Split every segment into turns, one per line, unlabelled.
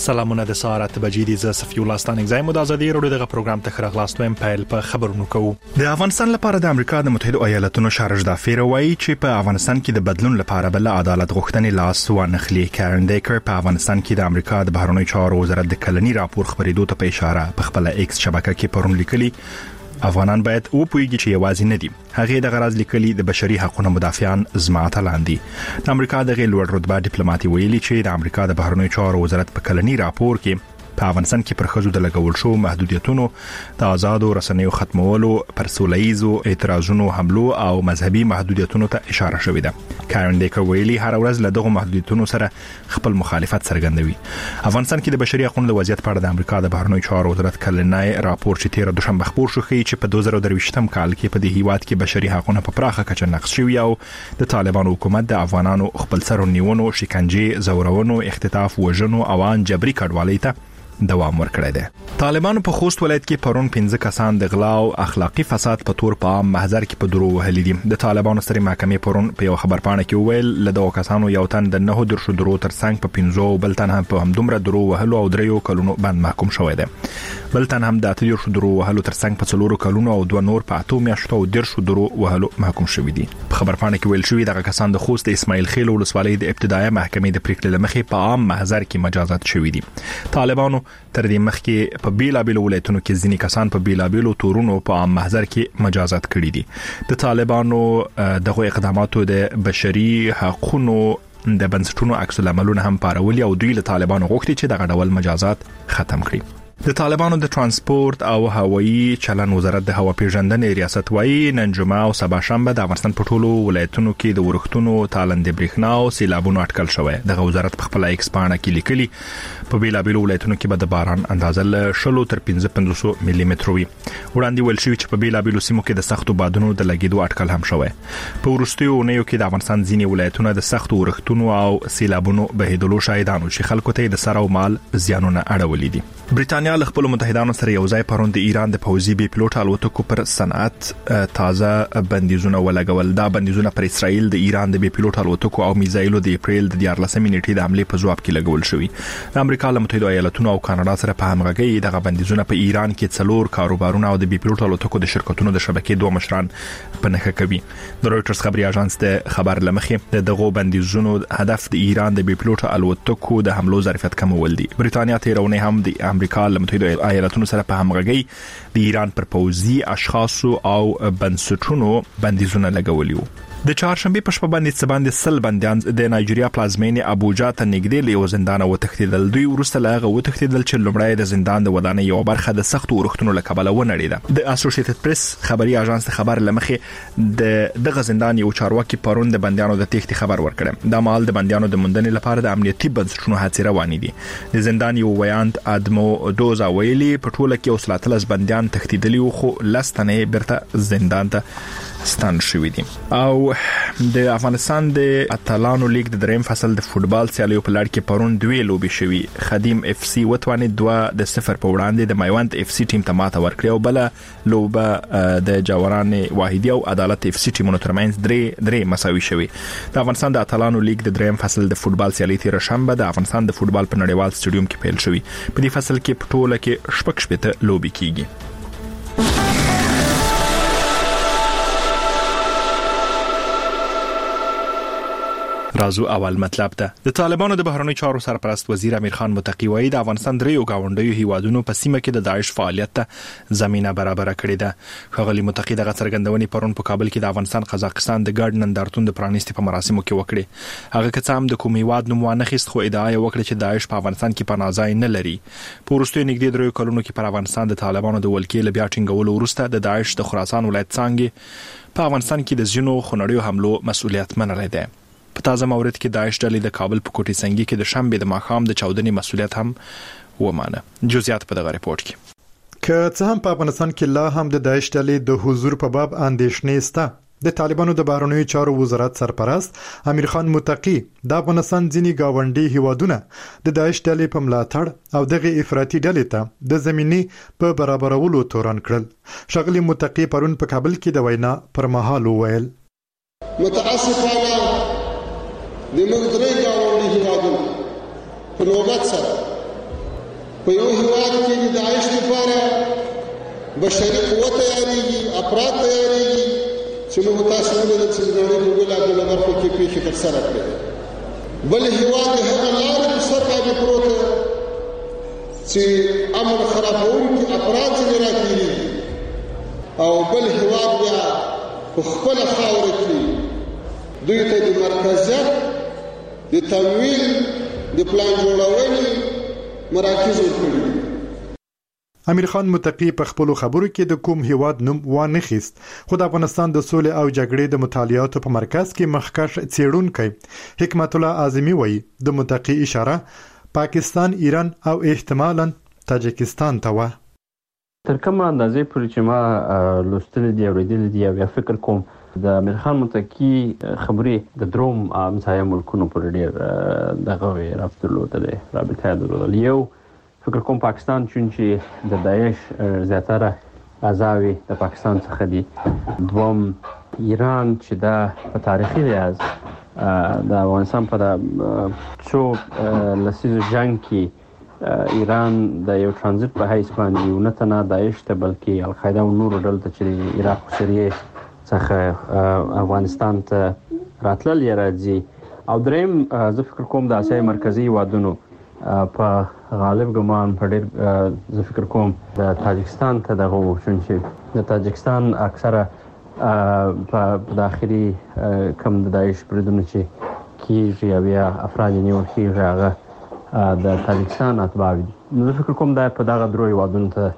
سلامونه د ساعت بجې دي ز صفي الله ستانګ زایم د ازادي رادیو دغه پروګرام ته خراغلاست ویم پیل په خبرونو کوو. د افغانستان لپاره د امریکا د متحده ایالاتونو شارج دافیر وایي چې په افغانستان کې د بدلون لپاره بل عدالت غوښتنې لاس وانخلي. کارن دیکر په افغانستان کې د امریکا د بهرنیو چارو وزارت د کلنی راپور خبرېدو ته په اشاره په خپل ایکس شبکه کې پرون لیکلي افغانان باید وپوهیږي چې یوازې نه دي. هغه د غرض لیکلي د بشري حقوقو مدافعان زماعت لاندې د امریکا د غیر لوړ رتبه ډیپلوماټي ویلي چې د امریکا د بهرنیو چارو وزارت په کلنی راپور کې په افغانستان کې پر خځو د لګول شو محدودیتونو د آزادو رسنیو ختمولو پر سوله‌ایزو اعتراضونو حملو او مذهبي محدودیتونو ته اشاره شوې ده. کارن دیکر ویلي هر ورځ له دغه محدودیتونو سره خپل مخالفت څرګندوي. افغانستان کې د بشري حقوقو د وضعیت په اړه د امریکا د بهرنیو چارو وزارت کلنی راپور چې 13 دوشنبه خبر شو ښیي چې په 2023م کال کې په دې هیواد کې بشري حقوقو په پراخه کچه نقض شوي او د طالبانو حکومت د افغانانو خپل سر نیونو، شکنجه، زورونو، اختطاف، وژنو او ان جبري کډوالۍ ته دوام ورکړی دی. طالبانو په خوست ولایت کې پرون 15 کسان د غلا او اخلاقی فساد په تور په عام محضر کې په درو وهلي دي. د طالبانو سترې محکمې پرون په یو خبرپاڼه کې وویل له دغو کسانو یو تن د 9 درشو درو ترڅنګ په 15 بل تن هم په همدومره درو وهلو او 3 کلونو باندې محکوم شوی دی. بل تن هم د 8 درشو درو وهلو ترڅنګ په 4 کلونو او 2 نور په 8 میاشتو او درشو درو وهلو محکوم شوی دي. په خبرپاڼه کې ویل شوی دغه کسان د خوست د اسماعیل خیل ولسوالۍ د ابتدایي محکمې د پریکړې لمخې په عام محضر کې مجازات شوی دي. طالبانو تر دې مخکې په بیلابیلو ولایتونو کې ځینې کسان په بیلابیلو تورونو په عام محضر کې مجازات کړي دي. د طالبانو دغه اقداماتو د بشري حقوقو د بنسټونو عکس العملونه هم پارولي او دوی له طالبانو غوښتي چې دغه ډول مجازات ختم کړي. د طالبانو د ترانسپورت او هوایي چلن وزارت د هوا پیژندنې ریاست وایي نن جمعه او سبا شنبه د افغانستان په ټولو ولایتونو کې د ورښتونو تالندې برېښنا او سیلابونو اټکل شوی. دغه وزارت په خپل ایکس پاڼه کې لیکلي په بیلابیلو ولایتونو کې به د باران اندازه له 10 تر 15 ملي متر وي. وړاندې ویل شوی چې په بیلابیلو سیمو کې د سختو بادونو د لګیدو اټکل هم شوی. په وروستیو اونیو کې د افغانستان ځینې ولایتونه د سختو ورښتونو او سیلابونو بهیدلو شاهدانو چې خلکو ته د سر او مال زیانونه اړولې دي. برېټانیا له خپل متحدانو سره یو ځای پرون د ایران د پوځي بي پلوټ الوتکو پر صنعت تازه بندیزونه ولګول. دا بندیزونه پر اسرائیل د ایران د بي پلوټ الوتکو او میزایلو د اپریل د 14 نیټې د حمله په جواب کې لګول شوی. د امریکا له متحده ایالاتونو او کاناډا سره په همغږي دغه بندیزونه په ایران کې 4 کاروبارونه او د بي پلوټ الوتکو د شرکتونو د شبکې 2 مشران په نخښه کوي. د رويټرز خبري اژانس د خبر لمخې دغه بندیزونو هدف د ایران د بي پلوټ الوتکو د حملو ظرفیت کمول دي. برېټانیا تیرونه هم د امریکا له متحده ایالاتونو سره په همغږي د ایران پر پوځي اشخاصو او بنسټونو بندیزونه لګولي وو. د چهارشنبه په شپه باندې څباندې سل بنديان د نایجیریا پلازمینې ابوجا ته نږدې له زندان وتښتیدل. دوی ورسته لاغه وتښتیدل چې لومړی د زندان د ودانۍ یو برخه د سختو ورښتونو له کبله ونړیده. د اسوسییټډ پریس خبري اژانس خبر لمخې دغه زندان یو چارواکي پرون د بنديانو د تېښتې خبر ورکړ. د مال د بنديانو د موندنې لپاره د امنیتي بنسټونو هڅې روانې دي. د زندان یو ویاند ادمو دوزا ویلي په ټوله کې اوسلاتلس بنديان تښتیدلي وو خو لستنې برته زندان ته ستان شوې دي. او د افغانستان د اتلانو لیگ د دریم فصل د فوتبال سیالیو په لړ کې پرون 2 لوبې شوې. خدیم اف سی وتوانې 2-0 په وړاندې د میوند اف سی ټیم ته ماته ورکړه او بل لوبه د جاوران واحدی او عدالت اف سی ټیمونو ترمنځ 3 مساوي شوې. د افغانستان د اتلانو لیگ د دریم فصل د فوتبال سیالي تیر شنبه د افغانستان د فوتبال په نړیوال سټډیوم کې پیل شوې. په دې فصل کې په ټوله کې 6 لوبې کیږي. رازو اول مطلب ده. د طالبانو د بهرنیو چارو سرپرست وزیر امیر خان متقی وایي د افغانستان دریو گاونډیو هیوادونو په سیمه کې د داعش فعالیت ته زمينه برابر کړې ده. خغلی متقی دغه څرګندونې پرون په کابل کې د افغانستان قزاقستان د ګډ نندارتون د پرانیستي په مراسمو کې وکړې. هغه که هم د کوم هیواد نوم ونه خست خو ادعا وکړه چې داعش په افغانستان کې پناه ځای نه لري. په وروستیو نږدې 3 کلونو کې پر افغانستان د طالبانو د ولکې له بیا ټینګولو وروسته د داعش د خراسان ولایت څنګه په افغانستان کې د زینو خنړیو حملو مسؤلیت منلای دی. په تازه مورد کې داعش ډلې د کابل په کوټې سنگي کې د شنبه د ماښام د چاودنې مسؤلیت هم ومانه. جزئیات په دغه ریپورت کې.
که څه هم په افغانستان کې لا هم د داعش ډلې د حضور په باب اندېښنې شته. د طالبانو د بهرنیو چارو وزارت سرپرست امیر خان متقی د افغانستان ځینی گاونډي هیوادونه د داعش ډلې په ملاتړ او دغه افراطي ډلې ته د زمینې په برابرولو تورن کړل. شغلی متقی پرون په کابل کې د وینا پر مهال وویل
متاسفانه د موږ درې گاونډي هیوادونو په نوبت سره په یو هیواد کې د داعش لپاره بشري قوه تیارېږي، افراد تیارېږي چې موږ تاسو ولیدل چې د نړۍ په بېلابېلو برخو کې پیښې ترسره کړې. بل هیواد د هغه لارې په سر باندې پروت چې امن خرابوونکي افراد ځینې راګیرېږي، او بل هیواد بیا په خپله خاوره کې دوی ته د مرکزیت، د تمویل، د پلان جوړونې مراکز ورکړي.
امیر خان متقی په خپل خبرو کې د کوم هیواد نوم وانه خیست، خو د افغانستان د سولې او جګړې د مطالعاتو په مرکز کې مخکښ څېړونکی حکمت الله اعظمي وایي د متقی اشاره پاکستان، ایران او احتمالاً تاجکستان ته و.
تر کومه اندازې پورې چې ما لوستل دي او لیدل دي او فکر کوم د امیر خان متقی خبرې د دروم همسایه ملکونو پورې ډېر دغه رابطه درلودلې، رابطه درلودلې. یو فکر کوم پاکستان چې د داعش زیاتره اعضاوي د پاکستان څخه دي. دوم ایران چې دا په تاریخي لحاظ د افغانستان په څو لسیزو جنگ کې ایران د یو ترانزیت په حیث باندې یو نه تنه داعش ته بلکې القاعده او نورو ډلو ته چې عراق او سوریې څخه افغانستان ته راتلل یا راځي. او دریم زه فکر کوم د اسیا مرکزي هیوادونو په غالب ګمان په ډېر زه فکر کوم د تاجکستان ته دغه چې د تاجکستان اکثره په داخلي کم د داعش بریدونه چې کیږي یا بیا افراد نیول کیږي هغه د تاجکستان اتباع دي. زه فکر کوم دا په دغه درو هیوادونو ته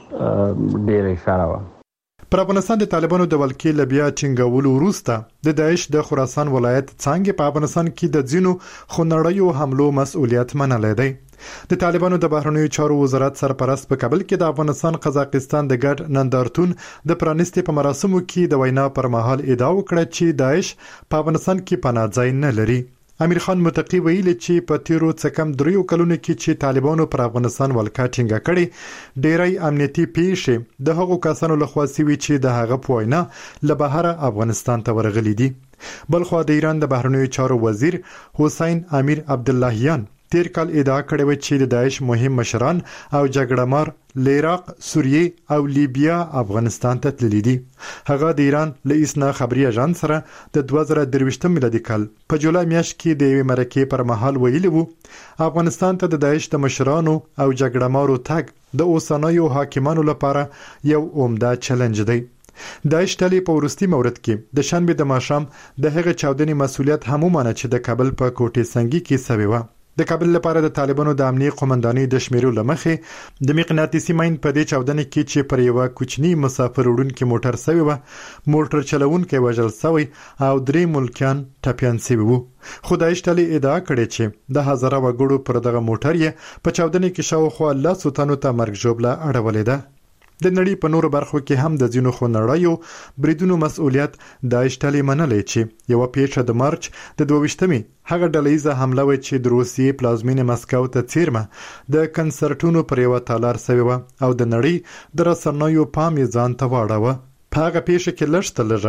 ډېره اشاره وه.
پر افغانستان د طالبانو د ولکې لبیا چنګولو وروسته د داعش د خراسان ولایت څنګه په افغانستان کې د ځینو خونړیو حملو مسؤلیت منلی دی. د طالبانو د بهرنیو چارو وزارت سرپرست په کابل کې د افغانستان قزاقستان د ګډ نندارتون د پرانیستي په مراسمو کې د وینا پر مهال ادعا وکړه چې داعش په افغانستان کې پناه ځای نه لري. امیر خان متقی ویلي چې په تیرو څه کم 3 کلونو کې چې طالبانو پر افغانستان ولکه ټینګه کړې، ډېری امنیتي پیښې د هغو کسانو لخوا سوي چې د هغه په وینا له بهره افغانستان ته ورغلي دي. بلخو د ایران د بهرنیو چارو وزیر حسین امیر عبداللهیان تیر کال ادعا کړې و چې د داعش مهم مشران او جګړهمار له عراق، سوریې او لیبیا افغانستان ته تللي دي. هغه د ایران له اسنا خبري اژانس سره د 2023 میلادي کال په جولای میاشت کې د یوې مرکې پر مهال ویلي وو افغانستان ته د داعش د مشرانو او جګړهمارو تګ د اوسنیو حاکمانو لپاره یو عمده چیلنج دی. داعش ډلې په وروستي مورد کې د شنبه د ماښام د هغه چاودنې مسؤلیت هم ومانه چې د کابل په کوټې سنگي کې سوي و. د کابل لپاره د طالبانو د امنیت قومندانۍ د شمیرو لمخې د مقناطیسي ماین په دې چاودنې کې چې پر یو کوچنی مسافر وړونکي موټر سوي و، موټر چلوونکی وژل شوی او 3 ملکیان ټپیان شوي وو. خو داعش ډلې ادعا کړې چې د هزاره وګړو پر دغه موټر یې په چاودنې کې شاوخوا 100 تنو ته مرګ ژوبله اړولې ده. د نړۍ په نورو برخو کې هم د ځینو خونړیو بریدونو مسؤلیت داعش ډلې منلې چې یو پیښه د مارچ د 22مې هغه ډلېزه حمله و چې د روسیې پلازمینه مسکو ته څیرمه د کنسرټونو پر یو تالار سوي و او د نړۍ د رسنیو پام یې ځان ته واړاوه. په هغه پیښه کې لږ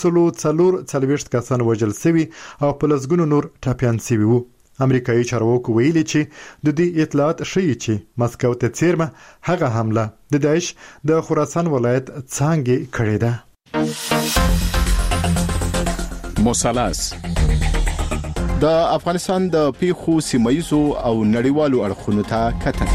144 کسان وژل شوي او په لسګونو نور ټپیان شوي وو. امریکایي چارواکو ویلي چې د دې اطلاعات ښیي چې مسکو ته څیرمه هغه حمله د داعش د خراسان ولایت څنګه کړې ده.
مثلث د افغانستان د پیښو سیمایزو او نړیوالو اړخونو ته کتنه.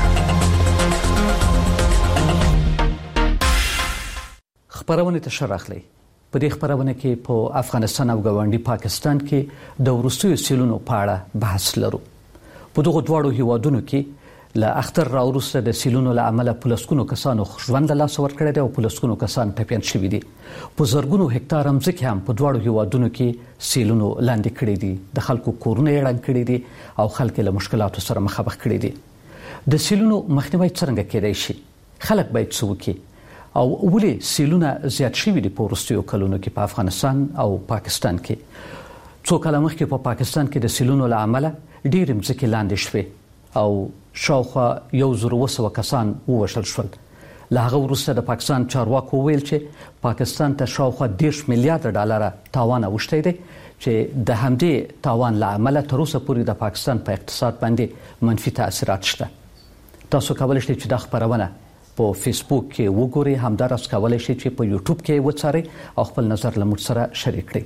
خبرونه ته شرحلي په دې خبرونه کې په افغانستان او ګاونډي پاکستان کې د وروستیو سیلونو په اړه بحث لرو. په دغه دواړو هیوادونو کې له اختر راوروسته د سیلونو له امله پلسکونو کسانو ژوند له لاسه ورکړی دی او پلسکونو کسان ټپیان شوي دي. په زرګونو هکتار ځمکې هم په دواړو هیوادونو کې سیلونو لاندې کړي دي، د خلکو کورونه یې ړنګ کړي دي او خلک له مشکلاتو سره مخامخ کړي دي. د سیلونو مخنیوی څنګه کېدای شي؟ خلک باید څه وکړي او ولې سیلونه زیات شوي دي په وروستیو کلونو کې په افغانستان او پاکستان کې؟ څو کاله مخکې په پاکستان کې د سیلونو له امله ډېرې ځمکې لاندې شوې او شاوخوا 1,200 کسان ووژل شول. له هغه وروسته د پاکستان چارواکو ویل چې پاکستان ته شاوخوا 10 میلیارډ ډالر تاوان اوښتی دی چې د همدې تاوان له امله تر اوسه پورې د پاکستان په اقتصاد باندې منفي تاثیرات شته. تاسو کولای شئ چې دا خبرونه په فیسبوک کې وګورئ، همدارس کولای شئ چې په یوټیوب کې وڅارئ او خپل نظر له موږ سره شریک کړئ.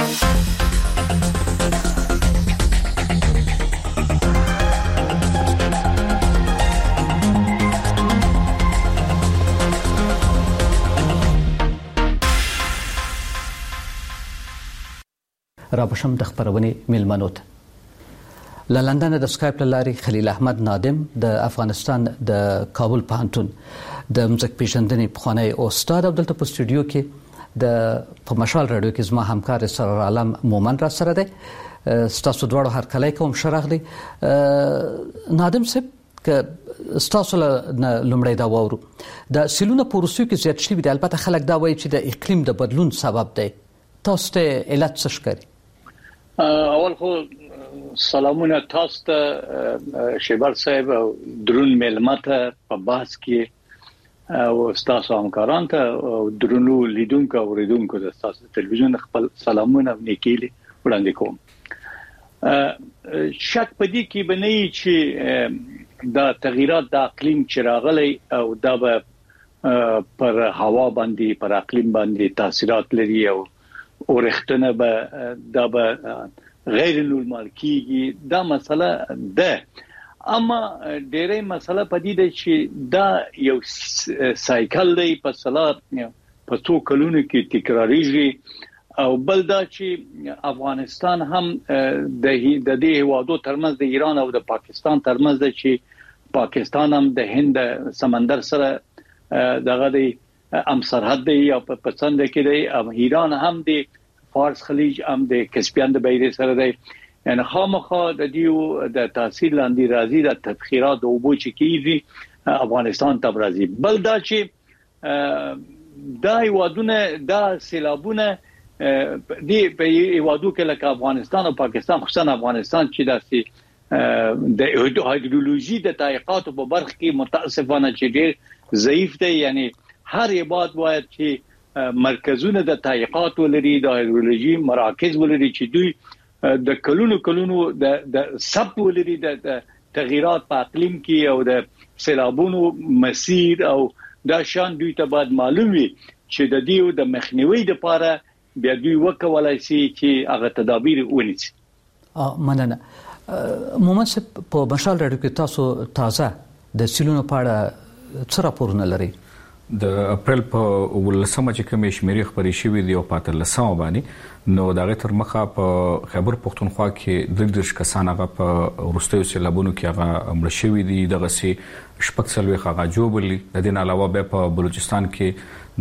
را بشم د خبرونې میلمنو ته. له لندن د اسکایپ لاري خلیل احمد نادم د افغانستان د کابل پوهنتون د مځک پیژندنې پخوانی استاد او دلته په استودیو کې د په مشال رادیو کې زما همکار سرور عالم مومن را سره دی. ستاسو دواړو هر کله کوم شرغلی نادم صاحب ک ستاسو لومړی دا وورو د سیلونه پروسیو کې زیات شوی دی. البته خلک دا وایي چې د اقلیم د بدلون سبب دی. تاسو ته علت څه ښکاري؟
اول خو سلامونه تاسو ته شیبر صاحب او درون ملمته په بحث کې او تاسو همکاران ته او درونو لیدونکو او ریدونکو د تاسو ټلویزیون خپل سلامونه نیکیلي وړاندې کوم. شک پدې کې بنئ چې دا تغیرات د اقلیم چې راغلي او دا به پر هوا باندې پر اقلیم باندې تاثیرات لري او ورختنه به دا به غیر نورمال کیږي. دا مسله ده، اما ډېرې مسله پدې ده چې دا یو سایکل دی په صلات په څو کلونو کې تکراریږي. او بل دا چې افغانستان هم د دې هوادو ترمنځ د ایران او د پاکستان ترمنځ ده چې پاکستان هم د هند سمندر سره دغه دی ام سرحد دی او په پسند کې دی. او ایران هم د فارس خلیج هم د کسپیان د بحیره سره دی. یعنی خامخا د دیو د تاثیر لاندې راځي د تبخیرات او بو چې کیږي افغانستان ته راځي. بل دا چې دا یوادونه دا سیلابونه دی په یوادو کې لکه افغانستان او پاکستان، خصوصا افغانستان چې داسې د هایدرولوژي د تحقیقات په برخه کې متاسفانه چې ډېر ضعیف دی. یعنی هر عبادت باید چې مرکزونه د تحقیقات ولري، د هایدرولوژي مراکز ولري چې دوی د کلونو د سب ولري د تغیرات په اقلیم کې او د سیلابونو مسیر او دا شان دوی ته باید معلوم وي چې د دیو د مخنیوي لپاره بیا دوی وکولای شي چې هغه تدابیر ونیسي.
مننه. مومن صاحب په مشال رادیو کې تاسو تازه د سیلونو په اړه څه راپورونه لري؟
د اپریل په 18 چې کومې شمیرې خبرې شوې دي او په 13 باندې نو دغه تر مخه په خیبر پختونخوا کې 3 کسان هغه په وروستیو سیلابونو کې هغه مړ شوي دي. دغه سي شپږ څلوي هغه جوړلي. د دې علاوه به په بلوچستان کې د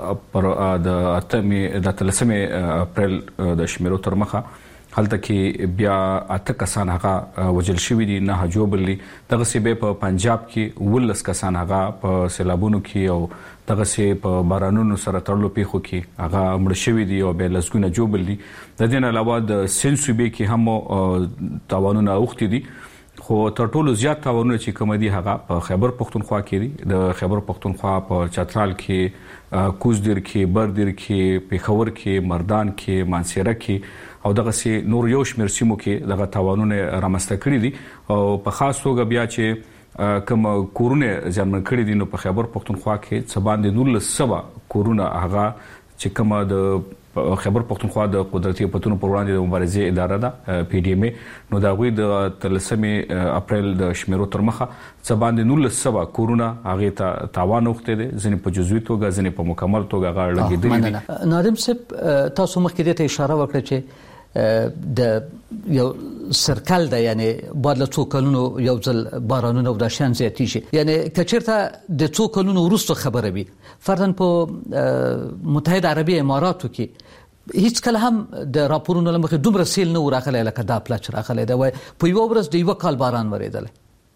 13 اپریل د شمیرو تر مخه هلته کې بیا 8 کسان هغه وجل شوی دي، نه جوړلي. دغه سی به په پنجاب کې 19 کسان هغه په سیلابونو کې او دغه سی په بارانونو سره تړلو پیښو کې هغه مړ شوی دي او به لسګونه جوړلي. د دې علاوه د سنسوبې کې هم تاوانونه اوختي دي، خو تر ټولو زیات تاوانونه چې کوم دي هغه په خیبر پختونخوا کې دي. د خیبر پختونخوا په چترال کې، کوزدر کې، بردر کې، پیښور کې، مردان کې، مانسیره کې او دغه سي نور یو شمیر سیمو کې دغه تاوانونه رامسته کړی دي. او په خاص توګه بیا چې کوم کورونه ځانمن کړی دي نو په خیبر پختونخوا کې څه باندې 1900 کورونه هغه چې کوم د خیبر پختونخوا د قدرتي پتونو پر وړاندې د مبارزې اداره ده پی ډی ام نو دا غوي د 13 اپریل د شمیرو تر مخه څه باندې 1900 کورونه هغه ته تاوان وخته دي، ځنې په جزوي توګه ځنې په مکمل توګه هغه لګیدلي دي.
نادم صاحب تاسو مخکې ته اشاره وکړه چې د یو سرکل ده، یعنی بعد له څو کلونو یو ځل بارانونه او د شان زیاتی شي. یعنی کچرته د څو کلونو وروسته خبره وي فرضاً په متحده عربی اماراتو کې هیڅ کله هم د راپورونو لمخې دومره سیل نه وراغلی لکه دا پلاچ راغلی دا وای په یو ورځ د یو کال باران وریدل.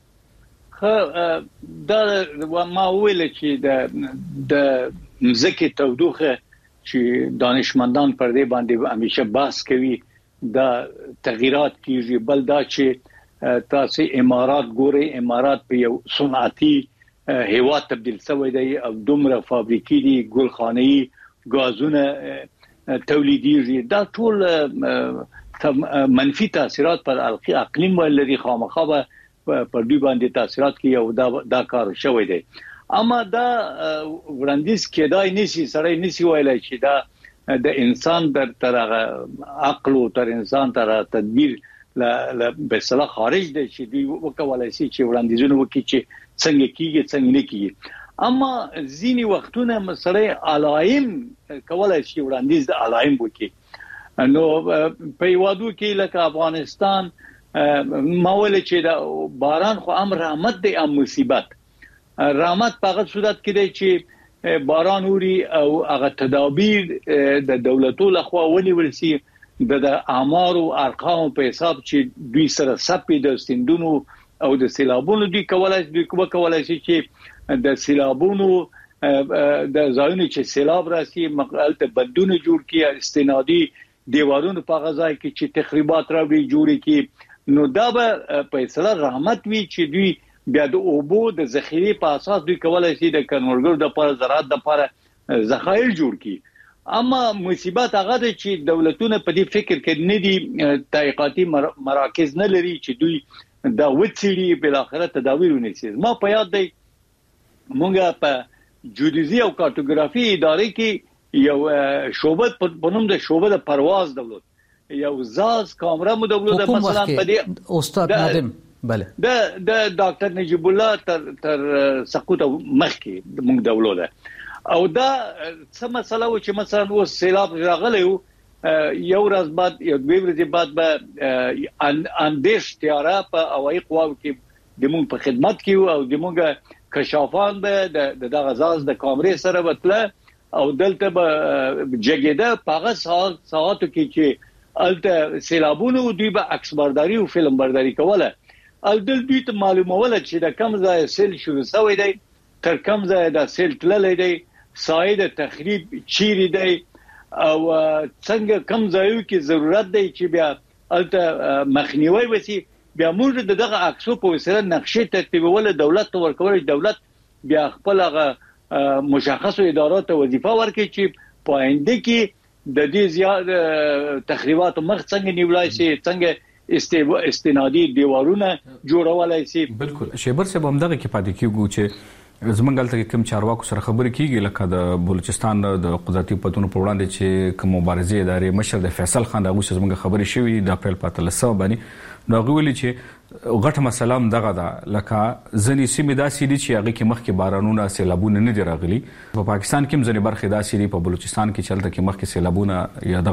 دا ما ویل چې د مځکې تودوخه چې دانشمندان پر دې باندې همیشه بحث کوي دا تغیرات کیږي. بل دا چې تاسو امارات ګوري، امارات په یو صنعتي هیواد تبدیل شوی دی او دومره فابریکې دي، ګلخانه‌ای غازونه تولیدېږي. دا ټول منفي تاثیرات پر اقلیم ولري. خامخا پر دوی باندې تاثیرات کوي او دا کار شوی دی. اما دا وړاندیز کېدای نشي، سړی نشي ویلای چې دا د انسان تر عقل او تر انسان تر تدبیر له بسلا خارج دی چې دوی وکولای شي چې وړاندیزونه وکړي چې څنګه کیږي څنګه نه کیږي. اما ځینی وختونه مسله علائم کولای شي وړاندیز د علائم وکړي. نو په یوادو کې لکه افغانستان ماول چې د باران خو امر رحمت دی ام مصیبت. رحمت په هغه صورت کې دی چې باران اوري او هغه تدابیر د دولتو لخوا ونیول شي د اعمار او ارقام په حساب چې دوی سره سپې د سیندونو او د سیلابونو دوی کولای شي چې د سیلابونو د ځایونو چې سیلاب راسي مقالته بندونه جوړ کړي، استنادي دیوالونو په غځای کې چې تخریبات راوړي جوړ کړي. نو دا به فیصله رحمت وی چې دوی بیا د اوبو د ذخیره په اساس دوی کولای شي د کنورګر د لپاره زراعت د لپاره ذخایر جوړ کړي. اما مصیبت هغه ده چې دولتونه په دې فکر کې نه دي، تحقیقاتي مراکز نه لري چې دوی دا وڅېړي بل اخرت تداویر ونیسي. ما په یاد دی مونږه په جیودیزي او کارتوګرافي ادارې کې یو شعبه په نوم د شعبه د پرواز دولت یو زاز کامره مو دولت مثلا په دې
استاد نادم بله
د ډاکټر نجیب الله تر سقوط مخکې د موږ دولت او دا څه مسله و چې مثلا و سیلاب راغلی یو ورځ بعد یو دوه ورځې بعد به اندیش تیاره په هوایي قواو کې د موږ په خدمت کې او د موږ کشافان به د غزاز د کامرې سره وتله او دلته به جګیده په هغه ساعتو کې چې الته سیلابونو دوی به عکس برداری او فلم برداری کوله. الدل دوی ته معلوموله چې د کم ځای سیل شروع شوی دی، تر کم ځای د سیل تللی دی، سایه د تخریب چیرې دی او څنګه کم ځایو کې ضرورت دی چې بیا الته مخنیوي وسی. بیا موږ دغه عکسو په وسیله نقشې ترتیبول دولت ته ورکول، دولت بیا خپل هغه مشخصو اداراتو وظیفه ورکړي چې په آینده کې د دې زیات تخریبات مخ څنګه نیولای شي، څنګه استنادي دیوالونه جوړولای شي.
بالکل شیبر صاحب هم دغه کې پاتې کیږي چې زمونږ دلته کوم چارواکو سره خبرې کیږي لکه د بلوچستان د قدرتي پتونو پر وړاندې چې کوم مبارزې ادارې مشر د فیصل خان دغه زمونږ خبرې شوې د اپریل په 13 باندې نو غوړي چې غټه مسله دغه ده لکه ځنې سیمې داسې دي چې هغه کې مخکې بارانونه سیلابونه نه دي راغلي. په پاکستان کې ځنې برخې داسې دي، په بلوچستان کې چلته کې مخکې سیلابونه یا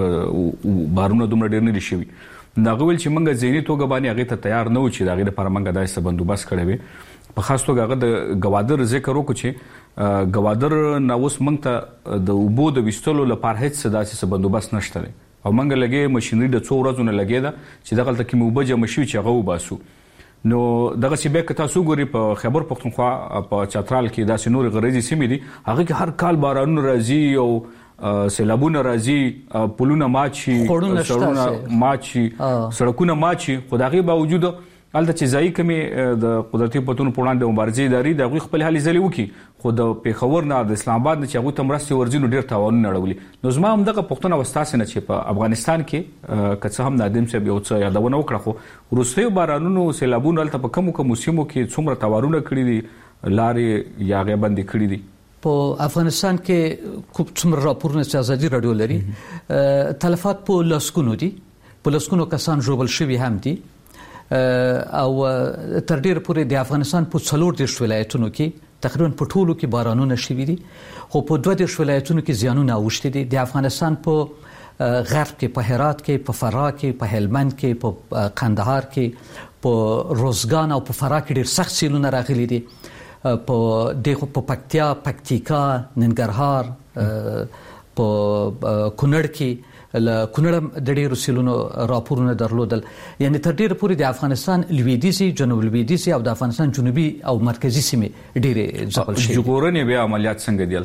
دغه بارونه دومره ډیر نه دي شوي. دا غوړي چې موږ ځینې توګه باندې هغه ته تیار نه و چې دغه لپاره موږ داسې بندوبست کړی وي. په خاص توګه هغه د گوادر ذکر وکړو چې گوادر نو اوس موږ ته د اوبو د وستلو لپاره هیڅ داسې بندوبست نشته دی او موږ لګي ماشينري د 2 ورځې نه لګي دا چې دغه تل کې موبه جمع شي چې هغه وباسو. نو دغه چې به تاسو ګوري په خیبر پختونخوا په چترال کې داسې نور غریزي سیمې دي، هغه کې هر کال بارانونه راځي او سیلابونه راځي، پلونه ماچي، سړکونه ماچي، سړکونه ماچي. خو دغه باوجود الته چې ځای کمی د قدرتي پتون په وړاندې مبارزې ادارې د خپل حالي ځلې وکي، خو د پیښور نه د اسلام آباد نه چې هغه تمرستي ورځینو ډیر تاوان نړولي. نو زما هم دغه پښتنه وستاسنه چې په افغانستان کې کڅ هم نادم صاحب یو څه یادونه وکړه، خو روسي بارانونو سیلابونو الته په کوم سیمو کې څومره تاوانونه کړی دي، لارې یا غیبندي کړی دي.
په افغانستان کې کوم څومره راپورونه چې ازادي رادیو لري تلفات په لاسکونو دي، په لاسکونو کسان ژوبل شوي هم دي او تر ډیره پورې د افغانستان په 40 ولایتونو کې تقریبا په ټولو کې بارانونه شوي دي، خو په 20 ولایتونو کې زیانونه اوښتي دي. د افغانستان په غرب کې، په هرات کې، په فراه کې، په هلمند کې، په قندهار کې، په روزګان او په فراه کې ډیر سخت سیلونه راغلي دي. په پکتیا، پکتیکا، ننګرهار، په کونړ کې کونړ د ډیرو سیلونو راپورونه درلودل. یعنی تر ډیره پورې د افغانستان لویدیځي، جنوب لویدیځي او د افغانستان جنوبي او مرکزی سیمې ډیره ځپل شوې.
ژغورنې بیا عملیات څنګه دي الته؟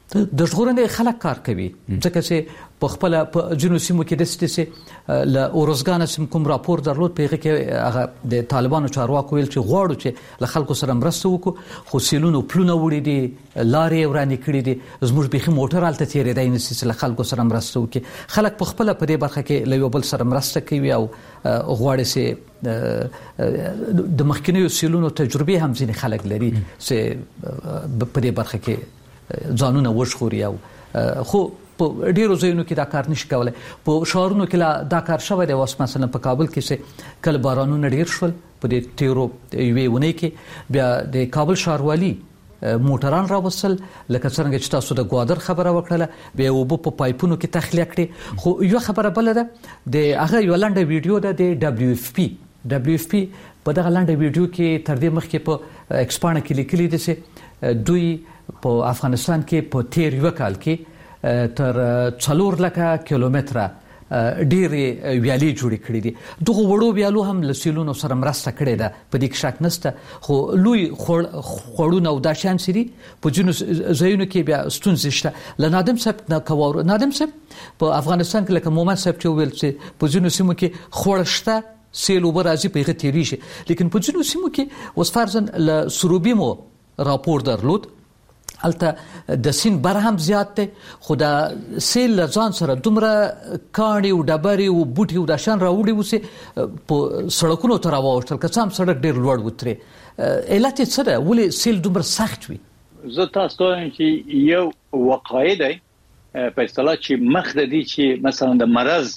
د ژغورنې خلک کار کوي ځکه چې په خپل په جنوب سیمو کې د ستې ل اورزګان سم کوم راپور درلود په کې هغه د طالبانو چارواکو ویل چې غواړو چې له خلکو سره مرسته وکړو خو سیلونو پلونه وړي دي لارې ورانې کړې دي زموږ بيخي موټر الته تیرې دی نسي چې له خلکو سره مرسته وکړي خلک په خپل په دې برخه کې له یو بل سره مرسته کوي او غواړي چې د مخکینیو سیلونو تجربه هم ځینې خلک لري چې په دې برخه کې ځانونه وښخوري او خو په ډیرو ځایونو کې دا کار نشي کولای په شهرونو کې دا کار شوی دی اوس مثلا په کابل کې چې کله بارانونه ډیر شول په دې تیرو یوې ونې کې بیا د کابل ښاروالي موټران راوصل لکه څنګه چې تاسو د ګوادر خبره وکړه بیا وبو په پایپونو کې تخلیه کړي خو یو خبره بل ده د هغه یو لنډه ویډیو ده د WFP په دغه لنډه ویډیو کې تر دې مخکې په ایکسپانه کې لیکلي دي چې دوی په افغانستان کې په تیر یو کال کې تر 4 لک کیلومتره ډېرې ویالې جوړې کړې دي دغه وړو ویالو هم له سیلونو سره مرسته کړې ده په دې کې شک نشته خو لوی خوړونه او دا شان سری په جنو ځایونو کې بیا ستونزې شته لنادم صاحب نادم صاحب په افغانستان کې لکه مومن صاحب چې ویل چې په جنو سیمو کې خوړ شته سیل وبر راځي په هغه تیری شي لیکن په جنو سیمو کې اوس فرضاً له سروبیمو راپور درلود الته د سین بر هم زیات دی خو دا سیل ځان سره دومره کاڼي او ډبرې او بوټي او د شان راوړي وسه په سړکونو ته راوښتل که څه هم سړک ډیر لوړ وتري علت څه ده ولې سیل دومره سخت وي
زه تاسو ته چې یو وقایع دی په اصطلاح چې مخ د دې چې مثلا د مرض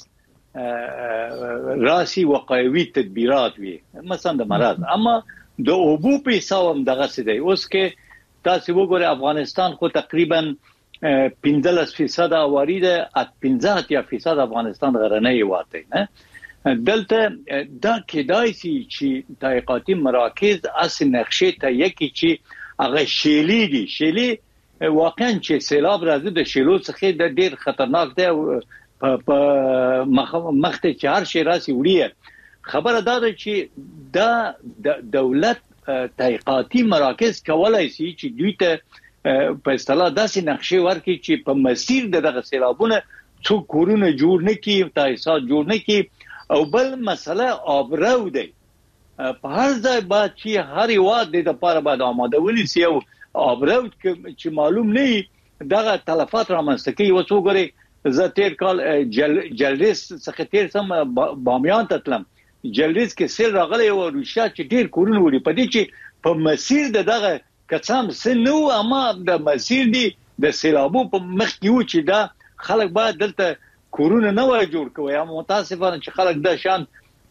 راسي وقایوي تدبیرات وي مثلا د مرض اما د اوبو په حساب دغه څه دی اوس کې تاسو وګورئ افغانستان خو تقریبا 15% اواری ده 15% افغانستان غرنۍ واته نه دلته دا کېدای شي چې تحقیقاتي مراکز اصل نقشه ته یکی چې هغه شیلی دي شیلی واقعا چې سیلاب راځي د شیلو څخه د ډیر خطرناک دی په مخته چې هر شي راسي وړي خبره دا ده چې دا دولت تحقیقاتي مراکز کولای شي چې دوی ته په اصطلاح داسې نقشه ورکړي چې په مسیر دغه سیلابونه څو کورونه جوړ نه کړي تاسیسات جوړ نه کړي او بل مسله آبرو دی په هر ځای باید چې هر یواد د لپاره باید آماده ونیسي او آبرو چې معلوم نه دغه تلفات رامنځته کوي وڅو غوري زه تیر کال جلریز څخه تیر سم بامیان ته تلم جلریز کې سیل راغلی او روشا چې ډیر کورونه وړي په دې چې په مسیر دغه کڅام سنو اما د مسیر دی د سیلابو په مخ کې و چې دا خلک باید دلته کورونه نه وای جوړ کوي اما متاسفانه چې خلک د شان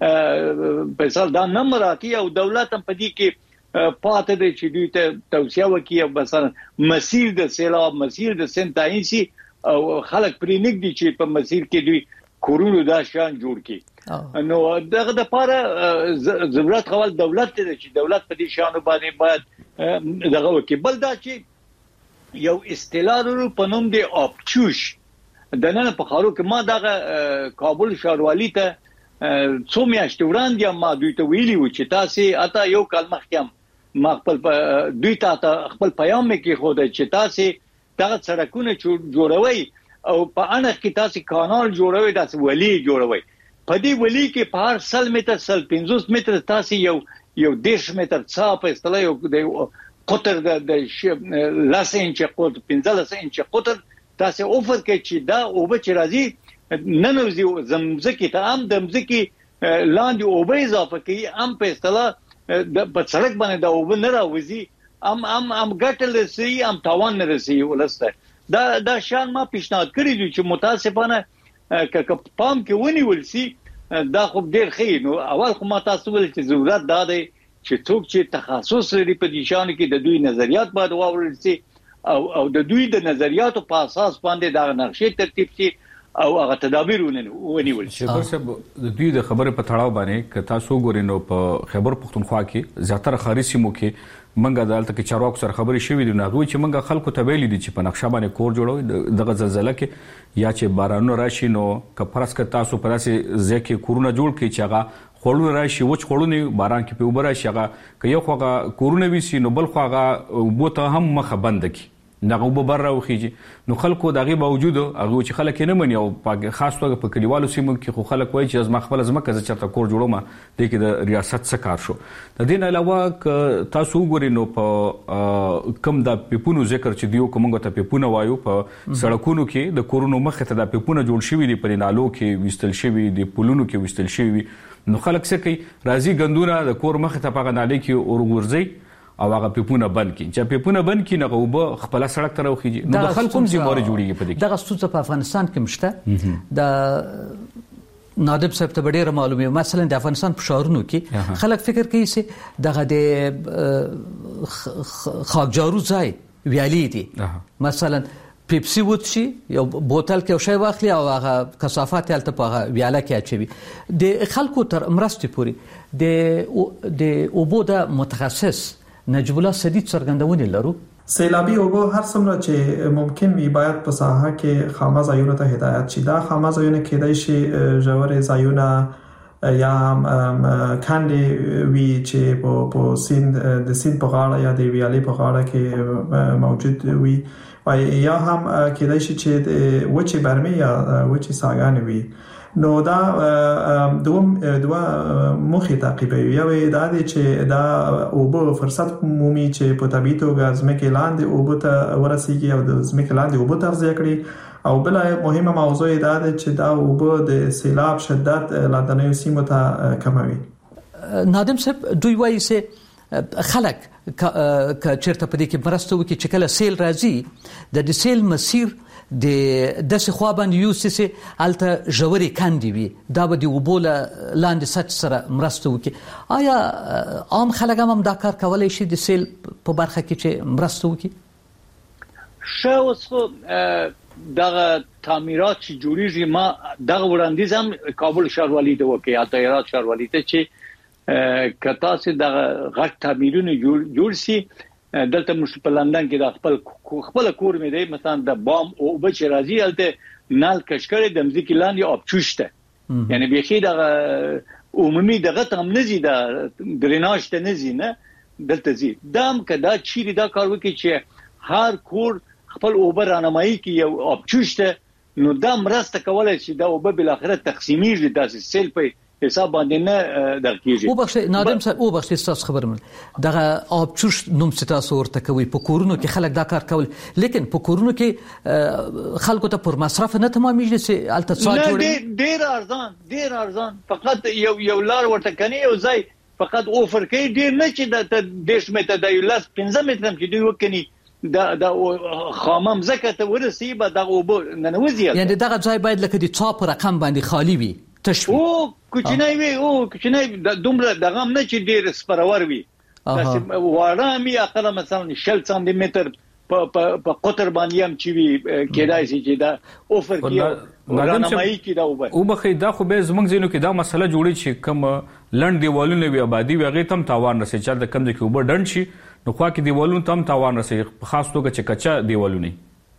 په سال دا نمراتي او دولت هم په دې کې پاتې دي چې دوی ته توصيه وکړي مثلا مسیر د سیلاب مسیر د سنتاینسي او خلک پرې نګدي چې په مسیر کې دوی کورونه دا شان جوړ کړي نو دغه د لپاره ضرورت خپل دولت ته چې دولت په دې شانو باندې باید دغه وکړي بل دا چې یو اصطلاح په نوم دی اپچوش د نن په خارو کې ما دغه کابل ښاروالي ته څو میاشتې وړاندې ما دوی ته ویلي و چې تاسو اته یو کال مخکې ما خپل دوی ته خپل پیغام کې خو د چې تاسو دغه سړکونه جوړوي او په اړه کې تاسو کانال جوړوي تاسو ولی جوړوي په دې ولی کې په هر 100 متر 50 متر تاسو یو 10 متر څا په اصطلاح یو د قطر د 10 انچ قطر 15 انچ قطر تاسو اوفر کې چې دا او به چې راځي ننوزي زمزکه ته هم د مزکی لاندې او به اضافه کوي هم په اصطلاح په سړک باندې دا او به نه راوځي هم ګټل سي هم تاوان نه رسي ولسته دا شان ما پیشنهاد کړی دی چې متاسفانه که پام کې ونیول سي دا خو ډیر ښه نو اول خو ما تاسو ول چې ضرورت دا دی چې څوک چې تخصص لري په دې شان کې د دوی نظریات باید واورل سي او د دوی د نظریاتو په اساس باندې دا نقشې ترتیب سي او هغه تدابیر ونیول شي
صاحب د دوی د خبره په تړاو باندې که تاسو ګورئ په خیبر پختونخوا کې زیاتره ښاري سیمو کې منګه دالته کې چارواکو سره خبرې شوې دي نو هغه چې منګه خلکو ته ویلي دي چې په نقشه باندې کور جوړوي دغه زلزلہ کې یا چې بارانونه راشي نو کفرس ک تاسو په داسې ځکه کورونه جوړ کړي چې هغه خړونه راشي وچ خړونه باران کې په وبره شي هغه که یو خوغه کورونه وي سي نو بل خوغه بوته هم مخه بند کی دغه وببر راوخیږي نو خلکو دغه باوجود هغه چې خلک نه مني او خاص توګه په کلیوالو سیمو کې خو خلک وایي چې از ما خپل ځمکه چرته کور جوړوم د کې د ریاست څخه کار شو د دین علاوه تاسو وګورئ نو په کم د پیپونو ذکر چې دیو کومه ته پیپونه وایو په سړکونو کې د کورونو مخه ته د پیپونه جوړ شوی دی په نالو کې وستل شوی دی پلونو کې وستل شوی نو خلک څه کوي راځي غندونه د کور مخه ته په نالې کې اور ورځي او هغه پیپونه بند کړي چې پیپونه بند کړي نو وب خپل سړک ته راوخیږي نو د خلکو زموږ جوړیږي په دې
دغه ستونزه په افغانستان کې مشته د نادب صاحب ته ډیره معلومه مثلا د افغانستان په شهرونو کې خلک فکر کوي چې دغه د خاکجارو ځای ویالي دي مثلا پیپسي وڅشي یو بوتل کې شی واخلي او هغه کثافات یالته په ویاله کې اچوي د خلکو تر مرستې پوري د اوبو د متخصص نجیب الله سدید څرګندونې لرو
سیلابي اوبو هر څومره چې ممکن وي باید په ساحه کې خامه ځایونو ته هدایت شي دا خامه ځایونه کېدای شي ژورې ځایونه یا کاندي وی چې په سیند د سیند په غاړه یا د ویالې په غاړه کې موجود وي یا هم کېدای شي چې د وچې برمې یا وچې ساګانې وي نو دا دوه مخې تعقیبوي یو دا دی چې دا اوبه فرصت مومي چې په طبیعي توګه ځمکې لاندې اوبه ته ورسیږي او د ځمکې لاندې اوبه تغذیه کړي او بل مهمه موضوع دا ده چې دا اوبه د سیلاب شدت لاندنیو سیمو ته کموي
نادم صاحب دوی وایي چې خلک ک چیرته په دې کې مرسته وکړي چې کله سیل راځي د سیل مسیر د داسې خوا باندې یوسسه الته ژورې کاندي وي دا به د وبوله لاندې سطح سره مرسته وکړي آیا عام خلک هم دا کار کولای شي د سیل په برخه کې چې مرسته وکړي
شاوس دغه تعمیرات چې جوړیږي ما دغه وړاندیز هم کابل ښاروالۍ ته وکړي یا هرات ښاروالۍ ته چې کتا سي د غټ تعمیرونه جوړ سي دلته مش په لندن کې د خپل کور مې دی مثلا د بام او بچ راځي الته نال کشکړې د مځکې لاندې اپچوشته یعنی بيخي د عمومي دغه تم نزي د دریناج ته نزي نه دلته زی دام کدا چیرې دا کار وکړي چې هر کور خپل اوبر رانمایي کې یو اپچوشته نو دا مرسته کولای شي دا وب بل اخرت تقسیمیږي داسې سیل په حساب باندې نه درکېږي
او بخښه نادم صاحب او بخښه تاسو خبرم دغه آبچوش نوم تاسو ورته کوي په کورونو کې خلک دا کار کول لیکن په کورونو کې خلکو ته پر مصرف نه تمامېږي چې الته څا
جوړي ډیر ارزان فقط یو لار ورته کني یو ځای فقط اوفر کوي ډیر نه چې د دیش مته د یو لاس 15 متر کې دوی وکني دا خامم زکه ته ورسي به دغه وب ننوځي
یعنی دغه ځای باید لکه د څا په رقم باندې خالی وي
او کوچنی وي او کوچنی دومره دغه نه چې ډیر سپرور وي تاسو واره می اقل مثلا 6 سانتي متر په قطر باندې هم چې وي کېدای شي چې دا اوفر کې رانمایي کې دا وبر
او بخې دا خو به زمونږ زینو کې دا مسله جوړي چې کم لند دیوالونه وي آبادی وي هغه تم تاوان رسي چې د کم د کې وبر ډند شي نو خو کې دیوالونه تم تاوان رسي خاص توګه چې کچا دیوالونه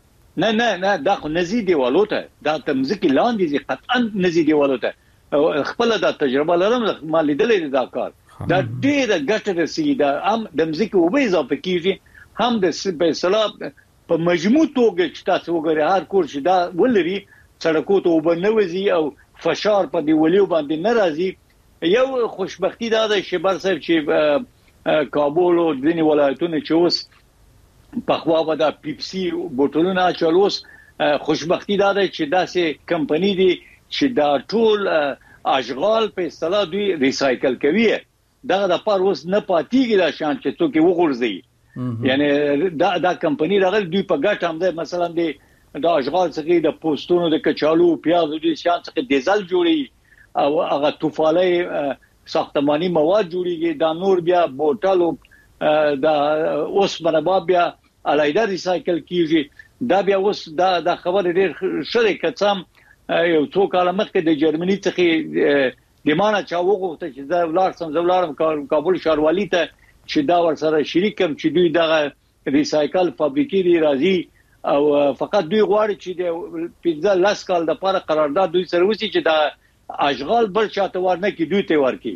نه دا خو نزي دیوالو ته دا تمځکه لاندې زی قطعا نزي دیوالو ته خپل دا تجربه لرم ما لیدلې دا کار دا ډېر ګټه رسي دا هم د مځکه وبې اضافه کیږي هم د سبسلاب په مجموع توګه چې تاسو وګورئ هر کور چې دا ولري سړکو ته وبنوځي او فشار په دیوالو باندې ناراضي یو خوشبختی دا ده شبر صاحب چې کابل او ځینې ولایتونه چې اوس په خوا و دا پیپسي بوتلونه چالوس خوشبختی دا ده چې داسې کمپنی دي چې دا ټول اشغال په اصطلاح دوی ریسایکل کوي دغه د پاره اوس نه پاتېږي دا شان چې څوک وګورځي یعنی دا کمپنی راغلی دوی په ګټه هم ده مثلا د اشغال څخه د پوسټونو د کچالو پیاز دوی شان څخه ډیزل جوړي او هغه توفاله ساختماني مواد جوړيږي دا نور بیا بوتلو دا اوس باندې بیا علایده ریسایکل کیږي دا بیا اوس دا خبر ډیر شریکت سم یو څو کال مخکې د جرمني څخه د مانه چا وغوښته چې دا ولارم کابل ښاروالۍ ته چې دا ورسره شریکم چې دوی دغه ریسایکل فابریکې دی راځي او فقط دوی غواړي چې د پیزا لاس کال د لپاره قرارداد دوی سره وسی چې دا اشغال بل چاته ورنه کې دوی ته ورکی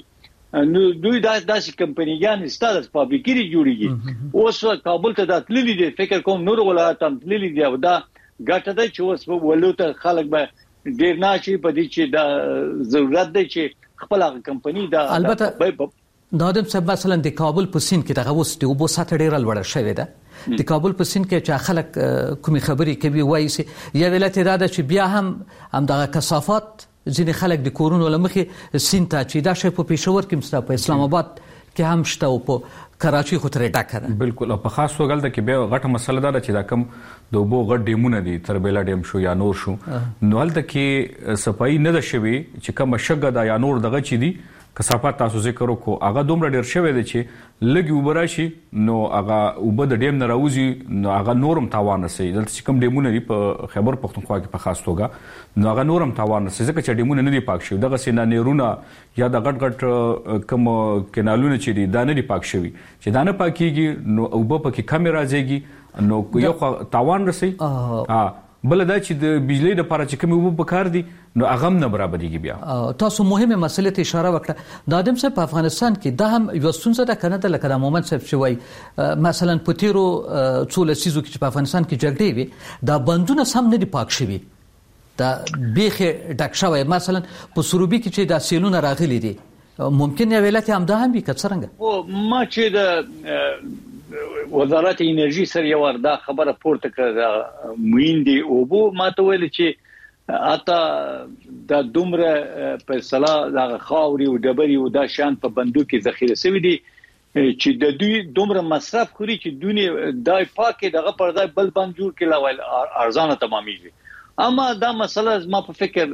نو دوی داسې کمپنیګان ستاسو فابریکې جوړیږي اوس کابل ته د تللی دي فکر کوم نور ولایت هم تللی دي او دا ګټه ده چې اوس په ولوته خلک به ډیر نه شي په دې چې دا ضرورت دی چې خپل کمپنی دا
البته نادم صاحب مثلا د کابل په سین کې دغه وسته او بو سات ډیر لوړ شوی ده د کابل په سین کې چې خلک کومي خبري کوي وایي چې یا ولایت اراده چې بیا هم دغه کثافات ځینې خلک د کورونو لمخې سین ته چې دا شی په پېښور کې مستا په اسلام آباد کې هم شته او په کراچي خو ترې ډکه ده
بالکل په خاص توګه د کې به غټه مسله ده چې دا کم د وبو غټ ډیمونه دي تربیلا ډیم شو یا نور شو نو هلته کې صفائی نه ده شوی چې کوم شګه دا یا نور دغه چي دي کثافات تاسو ذکر وکړو هغه دومره ډیر شوی دی چې لګي وبراشي نو هغه وب د ډیم نه راوځي نو هغه نورم تاوان رسي دلته چې کوم ډیمونه دي په خیبر پختونخوا کې په خاص توګه نو هغه نورم تاوان رسي ځکه چې ډیمونه نه دي پاک شوی دغه سینا نیرونه یا د غټ غټ کوم کینالونه چې دي دا نه دي پاک شوی چې دا نه پاکيږي نو وب پکې کم راځيږي نو یو تاوان رسي بل دا چې د بجلی د لپاره چې کوم وب پکار دي نو هغه نه برابرېږي بیا
تاسو مهمه مسله ته اشاره وکړه د ادم صاحب په افغانستان کې دا هم یو ستونزه ده کنه د لکه د مومن صاحب شوی مثلا په تیرو څول سيزو کې په افغانستان کې جګړې وي دا بندونه سم نه دي پاک شوی دا بیخه ډک شوی مثلا په سروبي کې چې دا سیلونه راغلي دي ممکن یو ولایت هم دا هم وي کڅرنګ
او ما چې د وزارت انرژي سره یو وردا خبره پورته کړه مویندي او بو ماته ویل چې اته د دومره په صلاح د خاوري او ډبري او د شان په بندو کې ذخیره شوی دي چې د دوی دومره مصرف کړی چې دونی دای پاکه دغه پردای بل بند جوړ کړي لاول ارزانه تمامېږي اما دا مسله ما په فکر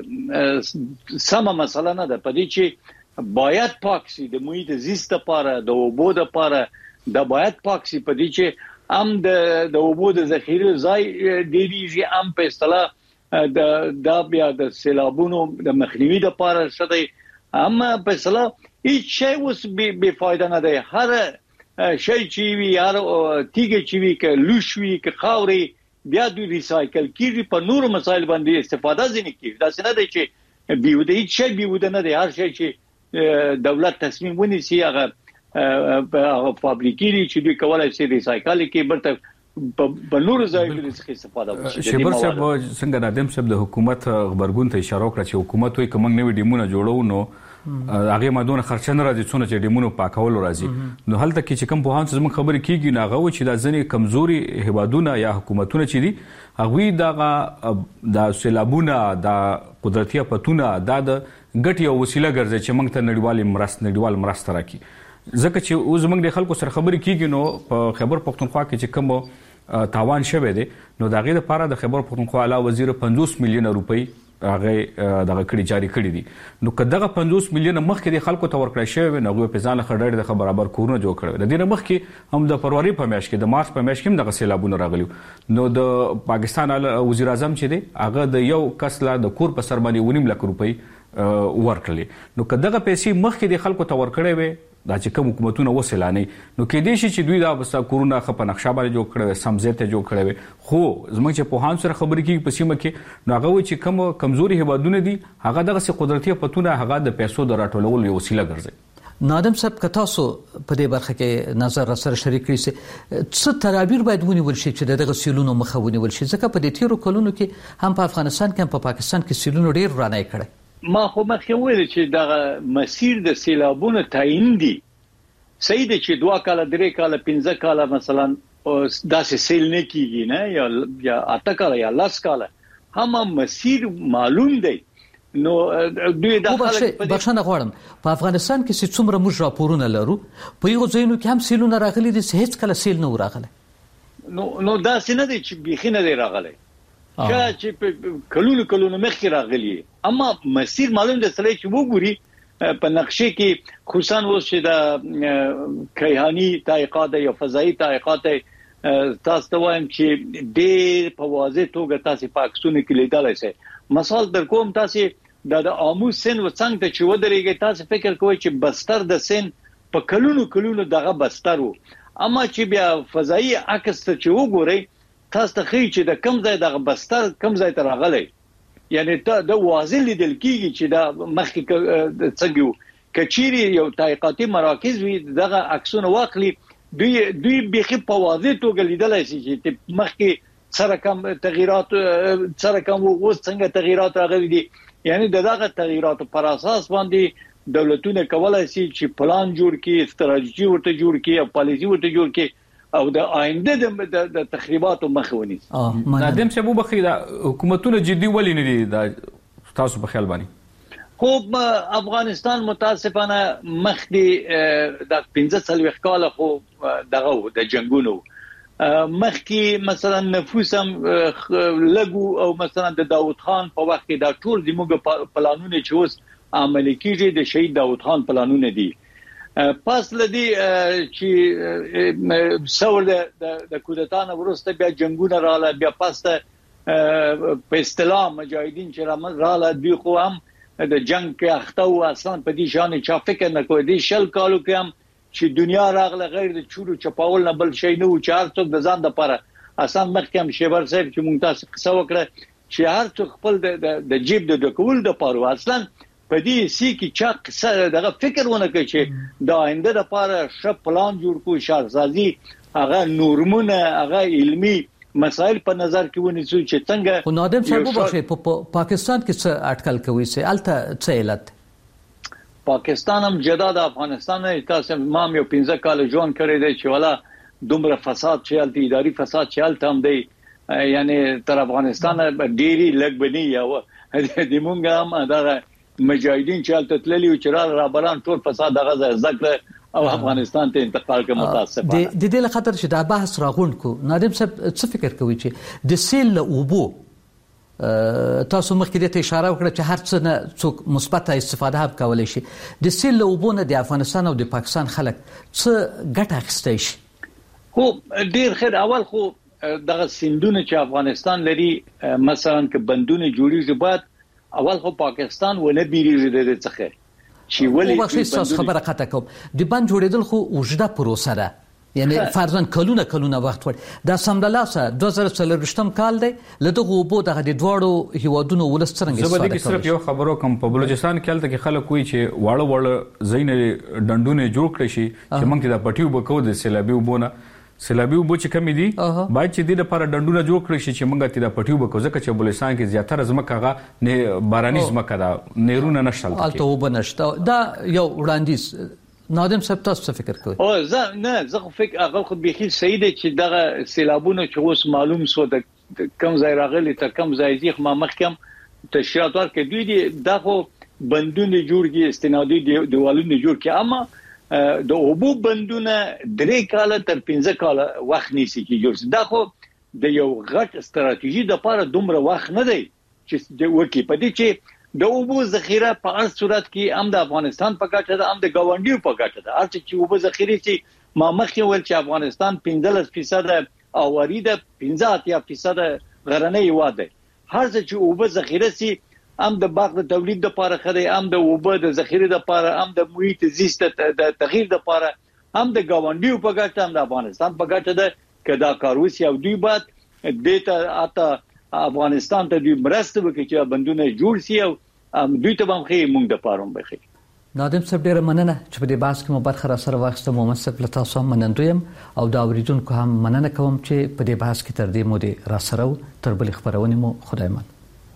سمه مسله نه ده پدې چې باید پاک شي د محیط زیست لپاره د اوبو لپاره دا باید پاک شي پدې چې ام د اوبو د ذخیره ځای ډیریږي ام په اصطلاح د بیا د سیلابونو د مخنیوي لپاره شته اما په اصطلاح هیڅ شی اوس به فائدہ نه دی هر شی چې وی هر تیګه چې وی ک لوشوي ک خاوري بیا د ریسایکل کیږي په نور مسایل باندې استفاده ځنی کیږي دا څنګه دی چې بیوده هیڅ شی بیوده نه دی هر شی چې دولت تصمیم ونیسي هغه په فابریکې چې دوی کولای شي ریسایکل کې برته په نور ځایونو څخه استفاده وشي
شبر صاحب څنګه د ادم صاحب د حکومت خبرګون ته اشاره وکړه چې حکومت وایي کوم نوې ډیمونه جوړو نو هغه مادونه خرچ نه راځي څونه چې ډیمونو پاکول راځي نو هلته کې چې کوم په هان څه خبرې کیږي نه غو چې د ځنې کمزوري هوادونه یا حکومتونه چې دي هغه د سیلابونه د قدرتي افتونه د ګټي او وسیله ګرځي چې موږ ته نړیوال مرسته راکړي ځکه چې اوس موږ د خلکو سره خبرې کیږي نو په خیبر پختونخوا کې چې کوم تاوان شوه دي نو دغه لپاره د خیبر پختونخوا اعلی وزیر 50 میلیون روپۍ هغه دغه کړي جاری کړي دي نو کداغه 50 میلیون مخکې د خلکو ته ورکړی شوی نو په ځان خړډړ د برابر کورونه جوړ کړي د دې مخکې هم د فروری په میاشت کې د مارچ په میاشت کې هم د سیلابونو راغلي نو د پاکستان وزیر اعظم چې دی هغه د یو کس لا د کور په سر باندې 1.5 لک روپۍ ورکړي نو کداغه پیسې مخکې د خلکو ته ورکړي وي دا چې کوم حکومتونه وسیلانه نو کې دې شي چې دوی دا بس کورونا خپ نقشه باندې جوړ کړي سمزته جوړ کړي خو زموږ چې په هان سره خبرې کیږي په سیمه کې نو هغه چې کوم کمزوري هوادونه دي هغه دغه قدرتي پتونه هغه د پیسو د راټولولو وسیله ګرځي
نادم صاحب که تاسو په دې برخه کې نظر سره شریک کړئ څه تدابیر باید ونیول شي چې دغه سیلونو مخه ونیول شي ځکه په دې تیرو کلونو کې هم په افغانستان کې هم په پاکستان کې سیلونو ډیر رانه کړي
ما خو مخکې ویل چې دغه مسیر د سیلابونو تعیین دي صحیح دی چې 2 کال 3 کال 15 کال مثلا داسې سیل نه کیږي نه یا 8 کال یا 10 کال هم مسیر معلوم دی نو دوی د خلک
بخښنه غواړم په افغانستان کې څومره موږ راپورونه لرو په یو ځایونو کې هم سیلونه راغلي دي هیڅ کله سیل نه راغلی
نو داسې نه دی چې بيخي نه دی راغلی چې کلونو مخکې راغلی اما مسیر معلوم دی سره چې وګوري په نقشې کې خصوصا اوس چې د کیهانی تحقیقات یا فضائي تحقیقات تاسو ته وایم چې ډېر په واضح توګه تاسو پاکستان کې لیدلای شئ مثال در کوم تاسو د آمو سن و څنګه ته چې ودرېږي تاسو فکر کوئ چې بستر د سن په کلونو دغه بستر وو اما چې بیا فضائي عکس ته چې وګورئ تاسو ته خې چې د کم ځای دغه بستر کم ځای ته راغلی یعنی ته د واضح لیدل کیږي چې دا مخکې څنګه کچيري یو تحقیقاتي مراکز وي دغه عکسونه واخلي دوی بخي په واضح توګه لیدلای شي چې مخکې سره کم تغیرات سره کم اوس څنګه تغیرات راغلي دي. یعنی دغه تغیرات پر اساس باندې دولتونه کولای شي چې پلان جوړ کړي، ستراتیژي ورته جوړ کړي او پالیسي ورته جوړ کړي او د آینده د تخریباتو مخه ونیسي.
نادم صاحب وبخي دا حکومتونه جدي ولې نه دي دا تاسو په خیال باندې؟
خو افغانستان متاسفانه مخکې د 15 کال خو دغه د جنگونو مخکې مثلا نفوس هم لګو او مثلا د داوود خان په وخت کې دا ټول زموږ پلانونه چې اوس عملي کیږي د شهید داوود خان پلانونه دي. پس لدی چې څور د کودتا نه ورسته بیا جنگونه رااله، بیا پسته په اصطلاح مجاهدین چې رااله دوی خو هم د جنگ کې اخته او اصلا په دې شان چا فکر نه کوي. د شل کالو کې هم چې دنیا راغله غیر د چورو چپاول نه بل شي نه و چې هر څوک د ځان لپاره اصلا مخکې هم شیبر صاحب چې مونږ تاسو قصه وکړه چې هر څوک خپل د جیب د ډکول د پاره اصلا په دې سي کې چا قصه دغه فکر ونه کوي چې د آینده لپاره ښه پلان جوړ کو، شارسازي هغه نورمونه هغه علمي مسائل په نظر کې ونیسو چې څنګه.
نادم صاحب وبخښئ په پاکستان کې څه اټکل کوي چې الته څه علت؟
پاکستان هم جدا د افغانستان نه تاسو مام یو 15 کال ژوند کړی دی چې والا دومره فساد چې الته اداري فساد چې الته هم دی، یعنی تر افغانستان ډيري لګ بني یا د مونږ هم دغه مجاهدین چې الته تللی او چې را بران ټول فساد دغه ذکر او افغانستان ته انتقال کوي. متاسفانه
د دې له خاطر چې دا بحث راغونډ کو نادم صاحب څه فکر کوي چې د سیل له اوبو تاسو مخکې ته اشاره وکړه چې هر څه نه څوک مثبت استفاده هم کولای شي، د سیل له اوبو نه د افغانستان او د پاکستان خلک څه ګټه اخیستی شي؟
خو ډیر خیر اول خو دغه سیندونه چې افغانستان لري مثلا که بندونه جوړیږي بعد اول خو پاکستان ونه بیریږي د څخه چې ولې
تاسو خبره قطع کوم د بند جوړیدل خو وجده پروسه ده، یعنی فرضاً کلونه وخت وړي. دا سمدلاسه 2023 کال دی لدغه وبو دغه د دوړو هیوادونو ولسترنګ
استفاده کوي. صرف یو خبرو کوم په بلوچستان کې الته کې خلک کوي چې واړه زینې ډندونه جوړ کړي شي چې موږ ته د پټیو بکو د سیلابي وبونه سیلابي وبو چې کمی دي باید چې د لپاره ډندونه جوړ کړي شي چې موږ ته د پټیو بکو ځکه چې بلوچستان کې زیاتره ځمکه هغه نه باراني ځمکه ده، نیرونه نشته
الته وبنشته. دا یو وړاندیز نادم صاحب تاسو فکر کوي؟
او زه فکر هغه خو بيخي صحیح دی چې دغه سیلابونه چې اوس معلوم سو د کم ځای راغلي تر کم ځای ځخ ما مخکم تشریحات ورکړي دوی دي دغه بندونه جوړږي استنادي دیوالونه جوړ کړي، اما د اوبو بندونه 3 کال تر 15 کال وخت نیسي کې جوړ. دا خو د یو غټ استراتیژي د لپاره دومره وخت نه دی چې د وکی پدې چې د اوبو ذخیره په هر صورت کې هم د افغانستان په ګټه ده هم د ګاونډیو په ګټه ده. هر چې اوبو ذخیره چې ما مخکې ول چې افغانستان 15% اواري ده 15% غرنۍ هیواد دی، هر چې اوبو ذخیره سي هم د باغ د تولید لپاره خدای هم د اوبو د ذخیره لپاره هم د محیط زیست د تغییر لپاره هم د ګاونډیو په ګټه هم د افغانستان په ګټه ده کدا کاروسی او دوی بعد دته اته افغانستان ته دوی مرسته وکړي چې بندونه جوړ شي او دوی ته هم خې مونږ د پاروم بخي.
نادم صاحب ډیره مننه چې په دې بحث کې مو برخه را سره واخیسته. محمد صاحب له تاسو هم منندویم او دا اوریدونکو هم مننه کوم چې په دې بحث کې تر دې مو دې را سره تر بل خبرونه مو خدای مان.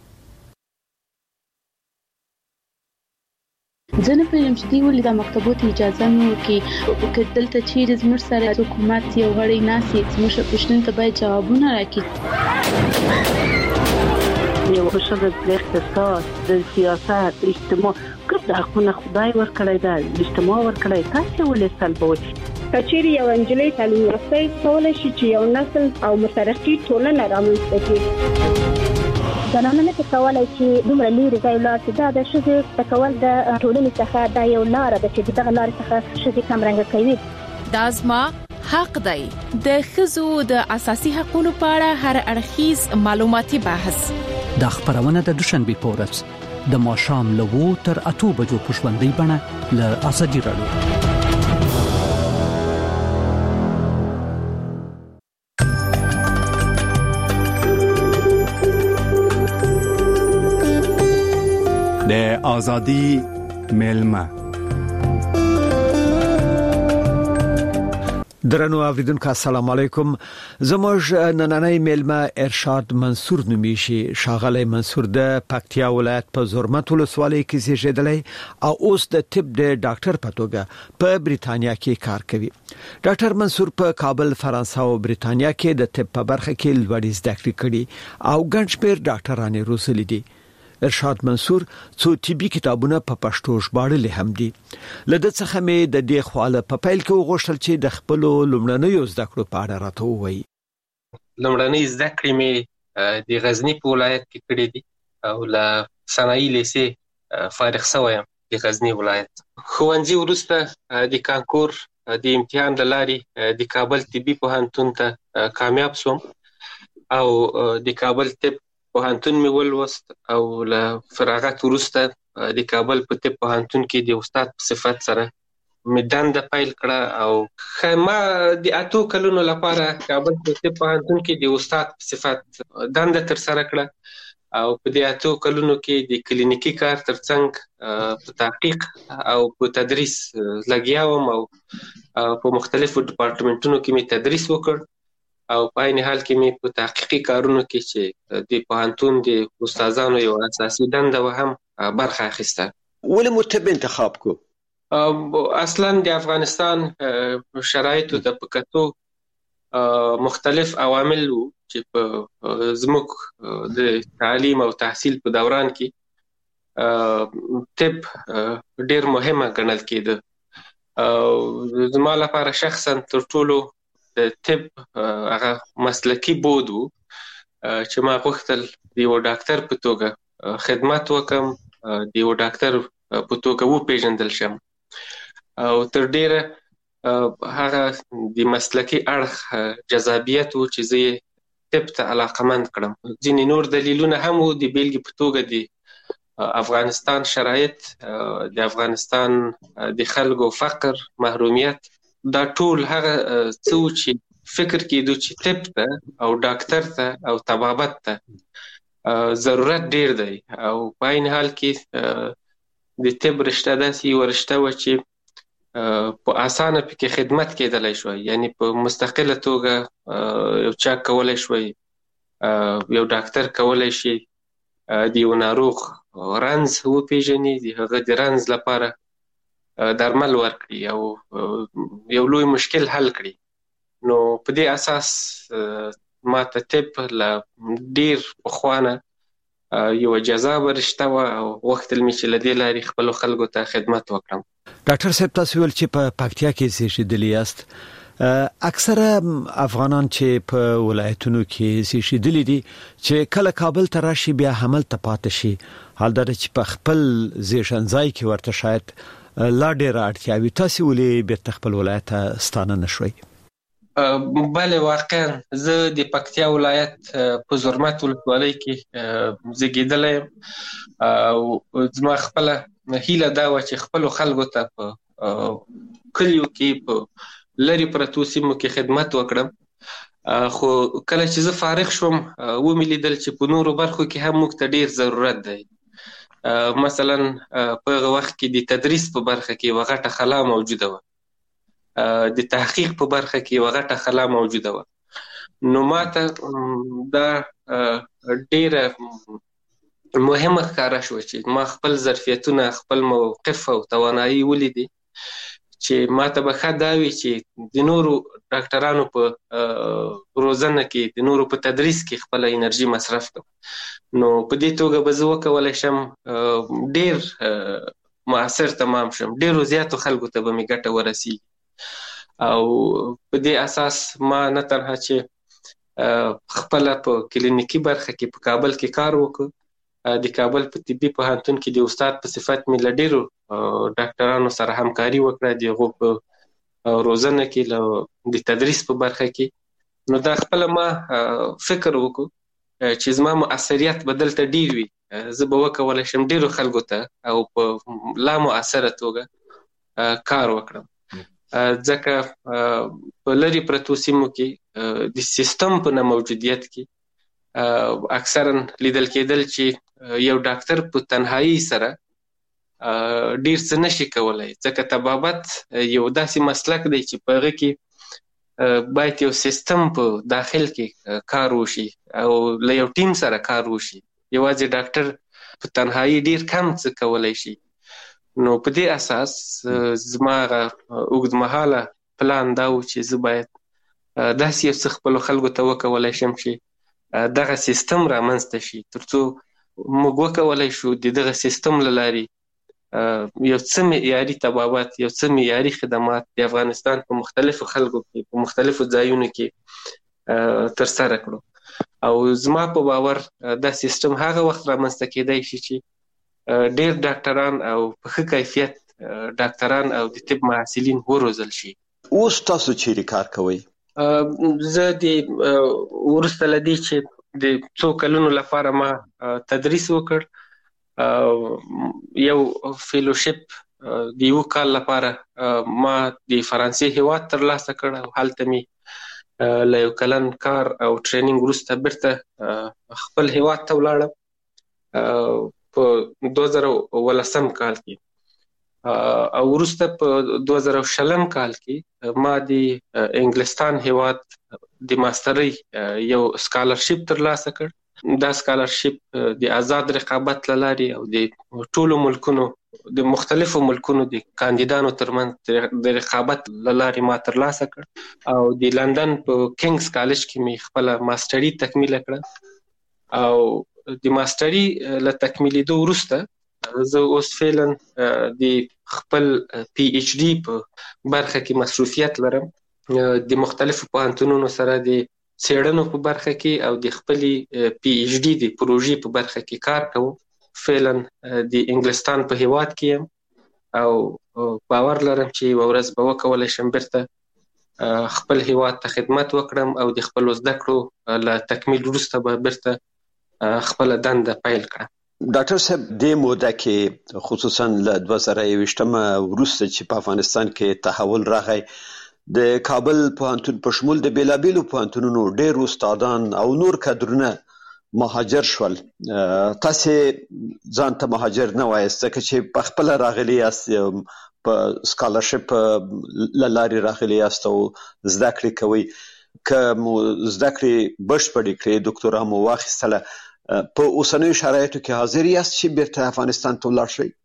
زه نه پوهیږم چې دوی ولې د مکتبونو اجازه نه ورکوي، دلته چیرې زموږ سره حکومت یو غړی ناسي زموږ پوښتنې ته باید جوابونه راکړي.
یو حشر د اقتصاد د سیاست اجتماع کله حقونه خدای ورکړی دا اجتماع ورکړی تاسو ولې سلبوي؟
کچېری یو انجلۍ تعلیم یافته کولای شي چې یو نسل او مترقي ټولنه رامنځته کړي.
زنانه نه کولای چې دومره لري ځای لاړ شي. دا د ښځې تکول د ټولنې څخه دا یو لار ده چې دغه لار څخه ښځې کمرنګ کوي.
دا زما حق دی. د ښځو د اساسي حقوقو په اړه هر اړخیز معلوماتي بحث
دا خبرونه د دوشنبه په ورځ د ماښام له 2 تر 8 بجو په ژوندۍ بڼه له ازادي راډیو.
د ازادي ملما درنو اوریدونکو السلام علیکم. زموږ نننۍ میلمه ارشاد منصور نومیشي. شاغلی منصور د پکتیا ولایت په زرمت ولسوالۍ کې زیږیدلی او اوس د طب د ډاکټر په توګه په بریتانیا کې کار کوي. ډاکټر منصور په کابل، فرانسه او بریتانیا کې د طب په برخه کې لوړې زده کړې کړې او ګڼ شمېر ډاکټرانې روزلي دي. ارشاد منصور څو طبي کتابونه په پښتو ژباړلي هم دي. لده څخه مې د دې خواله په پیل کې وغوښتل چې د خپل لومړنیو زده کړو په اړه راته ووایي.
لومړنۍ زده کړې مې د غزنی په ولایت کې کړې دي او له صنایع لیسې فارغ شوی یم د غزنی ولایت. ښوونځي وروسته د کانکور د امتحان له لارې د کابل طبي پوهنتون ته کامیاب شوم او د کابل طب پوهنتون مې ولوست او له فراغت وروسته د کابل په طب پوهنتون کې د استاد په صفت سره مې دنده پیل کړه او ما د 8 کلونو لپاره کابل په طب پوهنتون کې د استاد په صفت دنده ترسره کړه او په دې 8 کلونو کې د کلینیکي کار ترڅنګ په تحقیق او په تدریس لګیا وم او په مختلفو ډپارټمنټونو کې مې تدریس وکړ او په عین حال کې مې په تحقیقي کارونو کې چې د پوهنتون د استادانو یو اساسي دنده و هم برخه اخیسته.
ولې مو طب انتخاب کو؟
اصلا د افغانستان شرایطو د پکتو مختلف عوامل وو چې په زموږ د تعلیم او تحصیل په دوران کې طب ډیر مهمه ګڼل کېده. زما لپاره شخصا تر ټولو د طب هغه مسلکی بود و چې ما غوښتل د یو ډاکټر په توګه خدمت وکم، د یو ډاکټر په توګه وپېژندل شم او تر ډیره هغه د مسلکی اړخ جذابیت و چې زه طب ته علاقمند کړم. ځینې نور دلیلونه هم و، د بیلګې په توګه د افغانستان شرایط، د افغانستان د خلکو فقر، محرومیت، دا ټول هغه څه چې فکر کېدو چې طب ته او ډاکټر ته او طبابت ته ضرورت ډیر دی او په عین حال کې د طب رشته داسې یوه رشته وه چې په اسانه پکې خدمت کېدلی شوی، یعنی په مستقله توګه یو چا کولی شوی، یو ډاکټر کولی شي د یو ناروغ رنځ وپېژني، د هغه د رنځ لپاره درمل ورکړي او یو لوی مشکل حل کړي. نو په دې اساس ما ته طب له ډیر پخوانه یو جذابه رشته وه او غوښتل مې چې له دې لارې خپلو خلکو ته خدمت وکړم.
ډاکټر صاحب، تاسو ویل چې په پکتیا کې زیږیدلي یاست. اکثره افغانان چې په ولایتونو کې زیږیدلي دي چې کله کابل ته راشي بیا هملته پاتې شي، حال دا چې په خپل زیږنځای کې ورته شاید لا ډېره اړتیا وي. تاسو ولې بیرته خپل ولایت ته ستانه نشوئ؟
بله، واقعا زه د پکتیا ولایت په زرمت ولسوالۍ کې زیږیدلی یم او زما خپله هیله دا وه چې خپلو خلکو ته په کلیو کې په لرې پرتو سیمو کې خدمت وکړم. خو کله چې زه فارغ شوم ومې لیدل چې په نورو برخو کې هم موږ ته ډیر ضرورت دی. مثلا په هغه وخت کې د تدریس په برخه کې یوه غټه خلا موجوده وه، د تحقیق په برخه کې یوه غټه خلا موجوده وه. نو ما ته دا ډیره مهمه ښکاره شوه چې ما خپل ظرفیتونه، خپل موقف او توانایي ولیدې چې ما ته به ښه دا وي چې د نورو ډاکټرانو په روزنه کې، د نورو په تدریس کې خپله انرژي مصرف کړم. نو په دې توګه به زه وکولی شم ډیر مؤثر تمام شم، ډیرو زیاتو خلکو ته به مې ګټه ورسیږي او په دې اساس ما نه تنها چې خپله په کلینیکي برخه کې په کابل کې کار وکړ، د کابل په طبي پوهنتون کې د استاد په صفت مې له ډیرو ډاکټرانو سره همکاري وکړه، د هغو په روزنه کې، د تدریس په برخه کې. نو دا خپله ما فکر وکړو چې زما مؤثریت به دلته ډیر وي، زه به وکولی شم ډیرو خلکو ته او په لا مؤثره توګه کار وکړم. ځکه په لرې پرتو سیمو کې د سیستم په نه موجودیت کې اکثرا لیدل کېدل چې یو ډاکټر په تنهایی سره ډیر څه نشي کولای، ځکه طبابت یو داسې مسلک دی چې په هغه کې باید یو سیستم په داخل کې کار وشي او له یو ټیم سره کار وشي. یوازې ډاکټر په تنهایی ډیر کم څه کولای شي. نو په دې اساس زما اوږدمهاله پلان دا و چې زه باید داسې یو څه خپلو خلکو ته وکولی شم چې دغه سیستم رامنځته شي تر څو موږ وکولی شو د دغه سیستم له لارې یو څه معیاري طبابت، یو څه معیاري خدمات د افغانستان په مختلفو خلکو کې په مختلفو ځایونو کې ترسره کړو. او زما په باور دا سیستم هغه وخت رامنځته کېدای شي چې ډېر ډاکټران او په ښه کیفیت ډاکټران او د طب محصلین وروزل شي.
اوس تاسو چیرې کار کوئ؟
زه د وروسته له دې چې د څو کلونو لپاره ما تدریس وکړ، یو فیلوشپ د یو کال لپاره ما د فرانسې هیواد ترلاسه کړ او هلته می له یو کلن کار او ټریننګ وروسته بیرته خپل هیواد ته ولاړم په 2018 کال کې. او وروسته په 2020 کال کې ما د انګلستان هیواد د ماسترۍ یو سکالرشپ ترلاسه کړ. دا سکالرشپ د آزاد رقابت له لارې او د ټولو ملکونو د مختلفو ملکونو د کاندیدانو ترمنځ د رقابت له لارې ما ترلاسه کړ او د لندن په کینګز کالج کې می خپل ماستري تکمیل کړه. او د ماستري له تکمیلېدو وروسته زه اوس فعلا د خپل پی ایچ ډي په برخه کې مصروفیت لرم. د مختلفو پوهنتونونو سره د څېړنو په برخه کې او د خپلې پی ایچ ډي د پروژې په برخه کې کار کوم. فعلا د انګلستان په هیواد کې یم او باور لرم چې یوه ورځ به وکولی شم بیرته خپل هیواد ته خدمت وکړم او د خپلو زده کړو له تکمیل وروسته به بیرته خپله دنده پیل کړم.
ډاکټر صاحب دې موده کې خصوصا له 2021 وروسته چې په افغانستان کې تحول راغی، د کابل پوهنتون په شمول د بیلابیلو پوهنتونونو ډېر استادان او نور کادرونه مهاجر شول. تاسو ځان ته مهاجر نه وایاست ځکه چې په خپل راغلي یاست، په سکالرشپ له لارې راغلي یاست او زده کړې کوئ. که مو زده کړې بشپړې کړې، ډاکټورا مو واخیستله، په اوسنیو شرایطو کې حاضر یاست چې بیرته افغانستان ته ولاړ شئ؟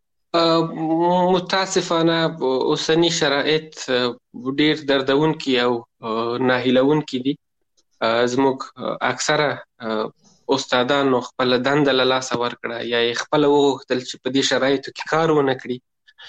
متاسفانه اوسنی شرایط ډیر دردونکي او ناهیلونکي دي. زموږ اکثره استادانو خپل دنده له لاسه ورکړه یا یې خپله وغوښتل چې په دې شرایطو کې کار ونه کړي،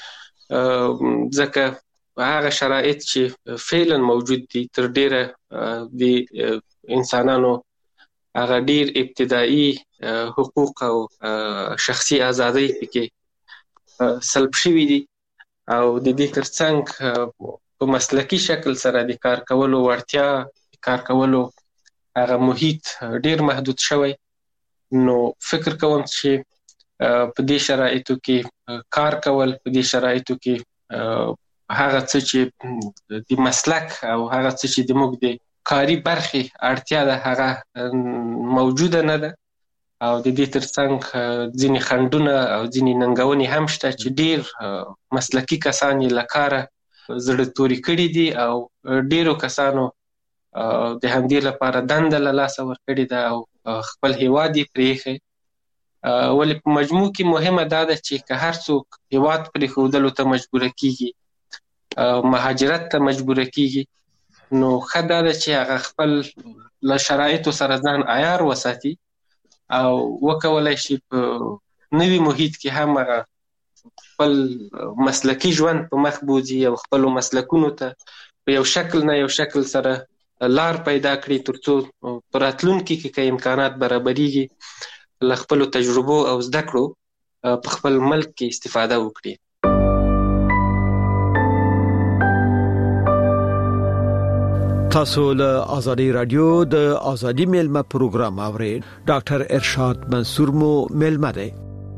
ځکه هغه شرایط چې فعلا موجود دي تر ډیره د انسانانو هغه ډیر ابتدایي حقوق او شخصي ازادۍ پکې سلب شوي دي او د دې ترڅنګ په مسلکي شکل سره د کار کولو وړتیا، د کار کولو هغه محیط ډیر محدود شوی. نو فکر کوم چې په دې شرایطو کې کار کول، په دې شرایطو کې هغه څه چې د مسلک او هغه څه چې د موږ د کاري برخې اړتیا ده هغه موجوده نه ده. او د دې ترڅنګ ځینې خنډونه او ځینې ننګونې هم شته چې ډیر مسلکي کسان یې له کاره زړه توري کړي دي او ډیرو کسانو د همدې لپاره دنده له لاسه ورکړې ده او خپل هیواد یې پرېښی. ولې په مجموع کې مهمه دا ده چې که هر څوک هیواد پرېښودلو ته مجبوره کیږي، مهاجرت ته مجبوره کیږي، نو ښه دا ده چې هغه خپل له شرایطو سره ځان عیار وساتي او وکولای شي په نوي محیط کې هم هغه خپل مسلکي ژوند په مخ بوځي او خپلو مسلکونو ته په یو شکل نه یو شکل سره لار پیدا کړي تر څو په راتلونکي کې که امکانات برابرېږي له خپلو تجربو او زده کړو په خپل ملک کې استفاده وکړي.
تاسو له آزادی رادیو د آزادی میلمه پروګرام اورئ. ډاکټر ارشاد منصور مو میلمه دی.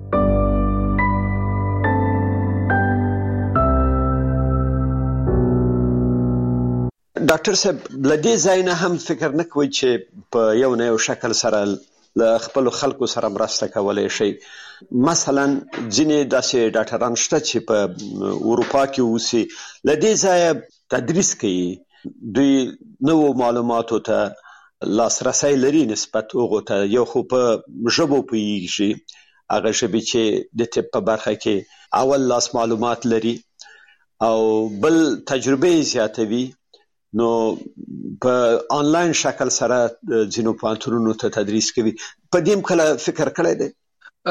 ډاکټر صاحب لدې ځای نه هم فکر نه کوئ چې په یو نه یو شکل سره له خپلو خلکو سره مرسته کولی شئ؟ مثلا ځینې داسې ډاکټران شته چې په اروپا کې اوسي، له دې ځایه تدریس کوي، دوی نو معلوماتو ته لاسرسي لري نسبت هغه ته یو خو په ژبو پیږي هغه ژبه چې د طب په برخه کې اول لاس معلومات لري او بل تجربه زیاتوي نو په آنلاین شکل سره ځینو پوهنتونونو ته تدریس کوي. په دې کله فکر کړی دی؟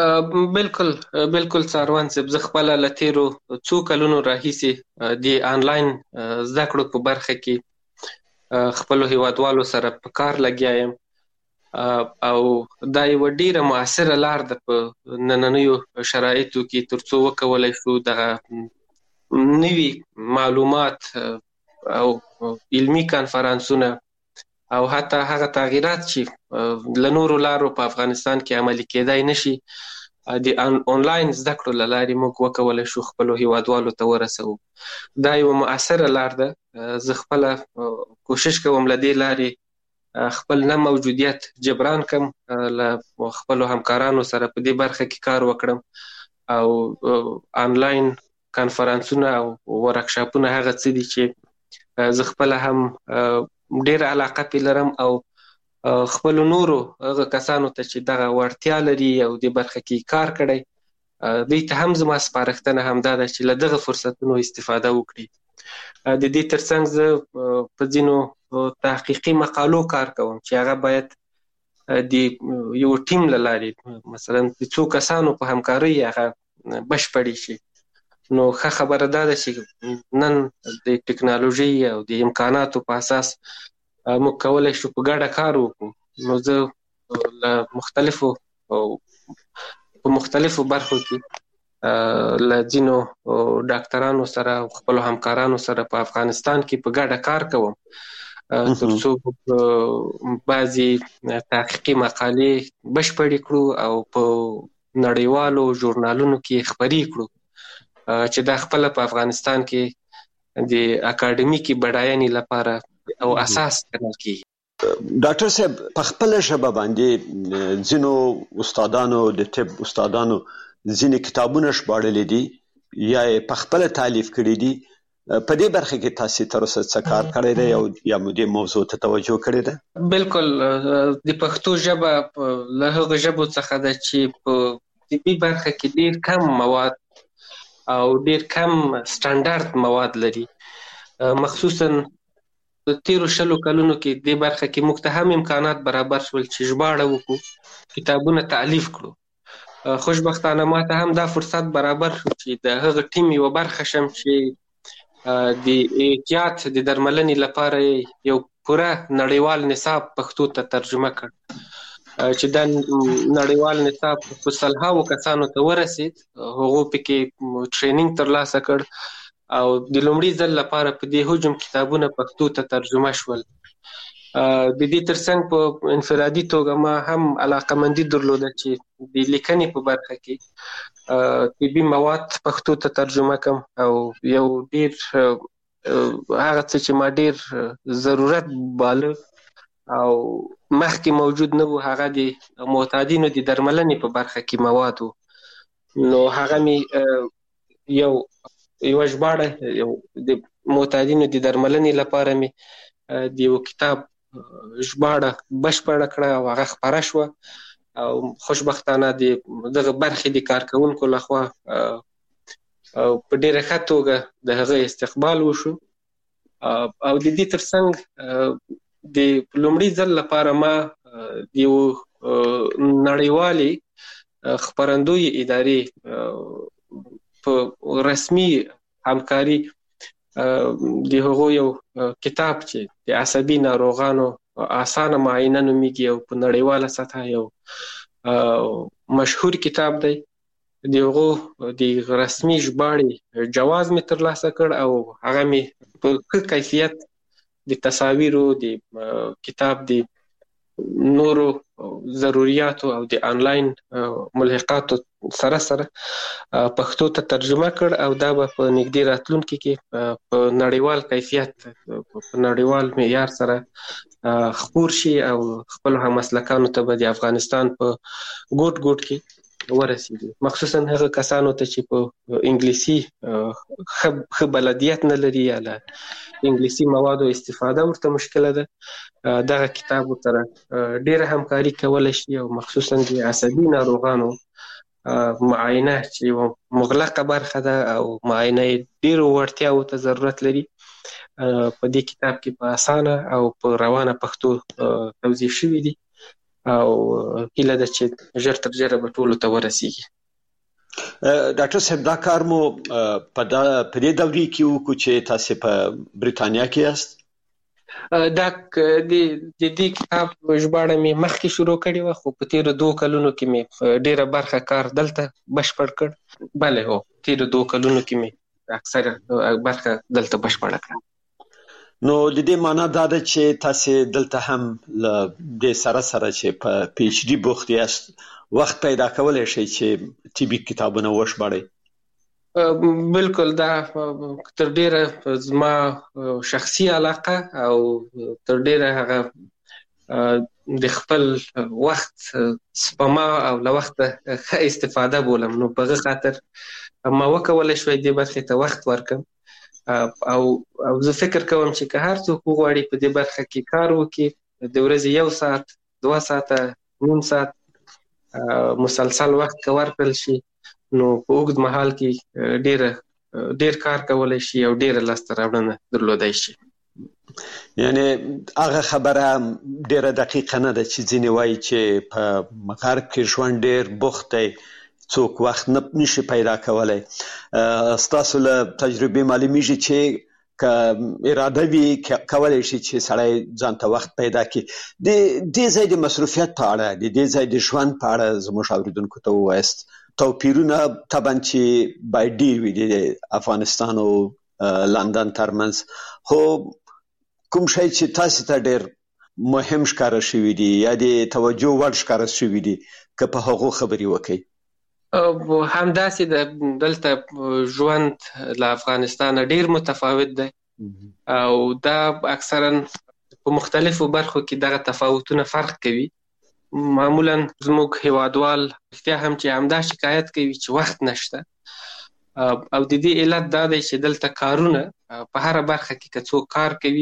بالکل څاروان صاحب، زه خپل لتیرو څو کلونو راهیسې د آنلاین زده کړو په برخه کې خپل هیوادوالو سره په کار لګیا یم او دا یو ډیره موثره لار ده په نننیو شرایطو کې ترڅو وکولای شو دغه نوي معلومات او علمي کانفرنسونه او حتی هغه تغیرات چې له نورو لارو په افغانستان کې عملي کېدای نشي د آنلاین زده کړو له لارې موږ وکولای شو خپلو هیوادوالو ته ورسوو. دا یو مؤثره لار ده. زه خپله کوشش کوم له دې لارې خپل نه موجودیت جبران کم، له خپلو همکارانو سره په دې برخه کې کار وکړم او آنلاین کانفرنسونه او ورکشاپونه هغه څه دي چې زه خپله هم ډېر علاقه پې لرم او خپلو نورو هغه کسانو ته چې دغه وړتیا لري او دې برخه کې کار کړی دوی ته هم زما سپارښتنه همدا ده چې له دغه فرصتونو استفاده وکړي. د دې ترڅنګ زه په ځینو تحقیقي مقالو کار کوم چې هغه باید د یو ټیم له لارې مثلا د څو کسانو په همکارۍ هغه بشپړې شي. نو ښه خبره دا ده چې نن د ټکنالوژي او د امکاناتو په اساس موږ کولی شو په ګډه کار وکړو. نو زه له مختلفو برخو کې له ځینو ډاکټرانو سره او خپلو همکارانو سره په افغانستان کې په ګډه کار کوم ترڅو بعضې تحقیقي مقالې بشپړې کړو او په نړیوالو ژورنالونو کې خپرې کړو چې دا خپل په افغانستان کې د اکاډمیکي بډاینې لپاره او اساس ګڼل کیږي.
ډاکټر صاحب، په خپل ژبه باندې ځینو استادانو د طب استادانو ځینې کتابونه ژباړلي دي یا په خپل تالیف کړي دي. په دې برخه کې تاسو تر اوسه څه کار کړی دی او یا مو دې موضوع ته توجه کړې ده؟
بالکل، د پښتو ژبه له هغو ژبو څخه ده چې په طبي برخه کې ډېر کم مواد او ډیر کم سټانډارد مواد لري. مخصوصا د تیرو 20 کلونو کې د برخه کې موږ ته هم امکانات برابر شول چې ژباړه وکړو، کتابونه تالیف کړو. خوشبختانه ما ته هم دا فرصت برابر شو چې د هغه ټیم یو برخه شم چې د احتیاط د درملنې لپاره یو پوره نړیوال نصاب پښتو ته ترجمه کړ چې دا نړیوال نصاب په سلهاوو کسانو ته ورسید. هغو پکې ټریننګ ترلاسه کړ او د لومړي ځل لپاره په دې هجوم کتابونه پښتو ته ترجمه شول. د دې ترڅنګ په انفرادي توګه ما هم علاقمندي درلوده چې د لیکنې په برخه کې طبي مواد پښتو ته ترجمه کړم او یو ډیر هغه څه چې ما ډیر ضرورت باله او مخکې موجود نه وو هغه د معتادینو د درملنې په برخه کې مواد وو. نو هغه می یو ژباړه د معتادینو د درملنې لپاره می د یو کتاب ژباړه بشپړه کړه او هغه خپره شوه او خوشبختانه دغه برخې د کارکوونکو لخوا په ډیره ښه توګه د هغه استقبال وشو او د دې ترڅنګ د لومړي ځل لپاره ما د یو نړیوالې خپرندوی ادارې په رسمي همکاري د هغو یو کتاب چې د عصبي ناروغانو اسانه معاینه نومیږي او په نړیواله سطحه یو مشهور کتاب دی، د هغو د رسمي ژباړې جواز مې ترلاسه کړ او هغه مې په ښه کیفیت د تصاویرو د کتاب د نورو ضرورياتو او د آنلاین ملحقاتو سره پښتو ته ترجمه کړ او دا به په نږدې راتلونکي کې په نړیوال کیفیت په نړیوال معیار سره خپور شي او خپل همسلکانو ته به د افغانستان په ګوټ ګوټ کې ورسیږي، مخصوصا هغه کسانو ته چې په انګلیسي ښه بلدیت نه لري یا له انګلیسي موادو استفاده ورته مشکله ده. دغه کتاب سره ډیره همکاري کولی شي او مخصوصا د عصبي ناروغانو معاینه چې یو مغلقه برخه ده او معاینه ډیرو وړتیاو ته ضرورت لري، په دې کتاب کې په اسانه او په روانه پښتو توضیح شوي دي او هیله ده چې ژر تر ژره به ټولو ته ورسیږي.
ډاکټر صاحب دا کار مو په دې دورې کې وکړو چې تاسو په بریتانیا کې یاست؟
دا د دې کتاب ژباړه مې مخکې شروع کړې وه، خو په تیرو 2 کلونو کې مې ډیره برخه کار دلته بشپړ کړ. بله هو، تیرو 2 کلونو کې مې اکثره برخه دلته بشپړه کړه.
نو د دې معنا دا ده چې تاسو دلته هم له دې سره چې په پی ایچ ډي بوخت یاست، وخت پیدا کولای شئ چې طبي کتابونه وشباړئ.
بالکل، دا تر ډیره زما شخصي علاقه او تر ډیره هغه د خپل وخت سپما او له وخت استفاده بولم. نو په هغه خاطر ما وکولای شوی دې برخې ته وخت ورکم او زه فکر کوم چې که هر څوک وغواړي په دې برخه کې کار وکړي، د ورځې 1 ساعت 2 ساعته نیم ساعت مسلسل وخت که ورکړل شي، نو په اوږد مهال کې ډیر کار کولی شي او ډیره لاسته راوړنه درلودای شي.
یعنی هغه خبره ډیره دقیقه نه ده چې ځینې وایي چې په غرب کې ژوند ډیر بوخت دی، څوک وخت نشي پیدا کولی. ستاسو له تجربې معلومیږي چې که اراده وي کولی شي چې سړی ځان ته وخت پیدا کړي. د دې ځای د مصروفیت په اړه، د دې ځای د ژوند په اړه زموږ اوریدونکو ته ووایاست. توپیرونه طبعا چې باید ډیر وي د افغانستان او لندن ترمنځ، خو کوم شی چې تاسو ته ډیر مهم ښکاره شوي دي یا د توجه وړ ښکاره شوي دي، که په هغو خبرې وکړئ؟
همداسې دلته ژوند له افغانستان ډیر متفاوت دی او دا اکثرا په مختلفو برخو کې دغه تفاوتونه فرق کوي. معمولا زموږ هیوادوال رښتیا هم چې همدا شکایت کوي چې وخت نشته او د دې علت دا دی چې دلته کارونه په هره برخه کې که څوک کار کوي،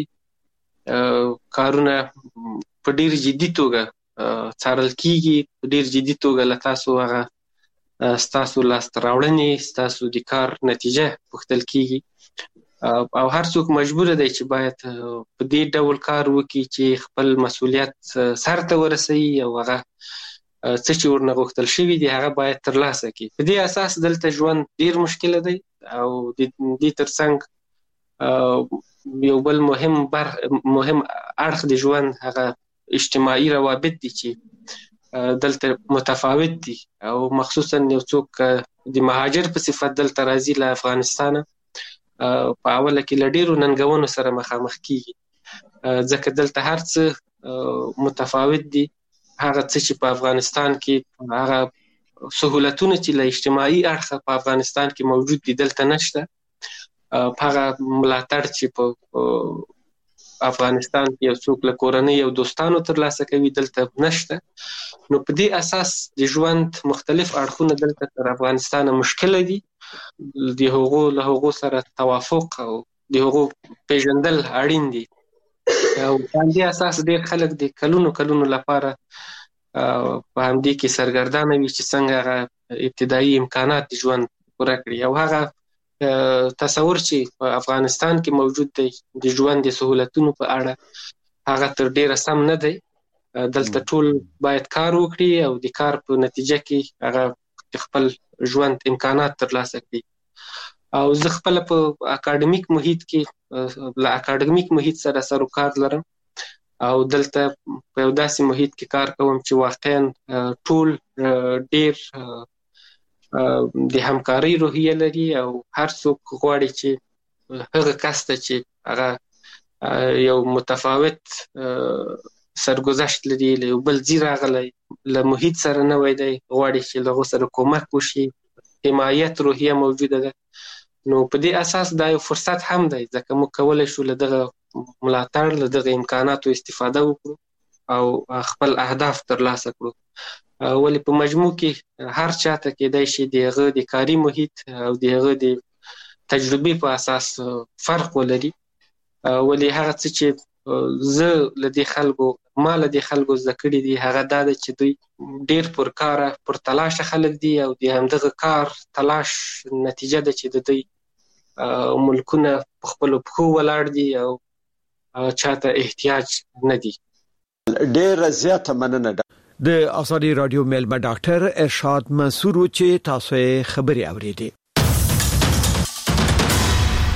کارونه په ډیر جدي توګه څارل کیږي، په ډیر جدي توګه له تاسو هغه ستاسو لاسته راوړنې، ستاسو د کار نتیجه پوښتل کیږي او هر څوک مجبور دی چې باید په دې ډول کار وکړي چې خپل مسؤلیت سر ته ورسوي او هغه څه چې ورنه غوښتل شوي دي هغه باید ترلاسه کړي. په دې اساس دلته ژوند ډیر مشکله دی او د دې ترڅنګ یو بل مهم اړخ د ژوند هغه اجتماعي روابط دي چې دلته متفاوت دي او مخصوصا یو څوک د مهاجر په صفت دلته راځي له افغانستانه، په اوله کې له ډیرو ننګونو سره مخامخ کیږي، ځکه دلته هر څه متفاوت دي. هغه څه چې په افغانستان کې، هغه سهولتونه چې له اجتماعي اړخه په افغانستان کې موجود دي دلته نشته. هغه ملاتړ چې په افغانستان کې یو څوک له کورنۍ او دوستانو ترلاسه کوي دلته نشته. نو په دې اساس د ژوند مختلف اړخونه دلته تر افغانستان مشکله دي. د هغو سره توافق او د هغو پیژندل اړین دي او په دې اساس ډېر خلک د کلونو لپاره په همدې کې سرګردانه وي چې څنګه هغه ابتدایي امکانات د ژوند پوره کړي. او هغه تصور چې په افغانستان کې موجود دی د ژوند د سهولتونو په اړه، هغه تر ډیره سم نه دی. دلته ټول باید کار وکړي او د کار په نتیجه کې هغه خپل ژوند امکانات ترلاسه کړي. او زه خپل په اکاډمیک محیط کې له اکاډمیک محیط سره سروکار لرم او دلته په یو داسې محیط کې کار کوم چې واقعا ټول ډیر د همکارۍ روحیه لري او هر څوک غواړي چې هغه کس ته چې هغه یو متفاوت سرګذشت لري، له یو بل ځای راغلی، له محیط سره نوی دی، غواړي چې له هغو سره کومک وشي، حمایت روحیه موجوده ده. نو په دې اساس دا یو فرصت هم دی ځکه موږ کولی شو له دغه ملاتړ، له دغه امکاناتو استفاده وکړو او خپل اهداف ترلاسه کړو. ولې په مجموع کې هر چاته کېدای شي دغه د کاري محیط او دغه د تجربې په اساس فرق ولري. ولې هغه څه چې زه لدې خلکو ذکرې دي هغه دا ده چې دوی ډیر پرکاره پر تلاش خلک دي او د همدغه کار تلاش نتیجه ده چې د دوی ملکونه په خپل پخو ولاړ دي او چاته احتیاج نه دي.
ډیر زیاته مننه.
د آزادي رادیو ملما ډاکټر ارشاد منصور چې تاسو خبري اوریدي.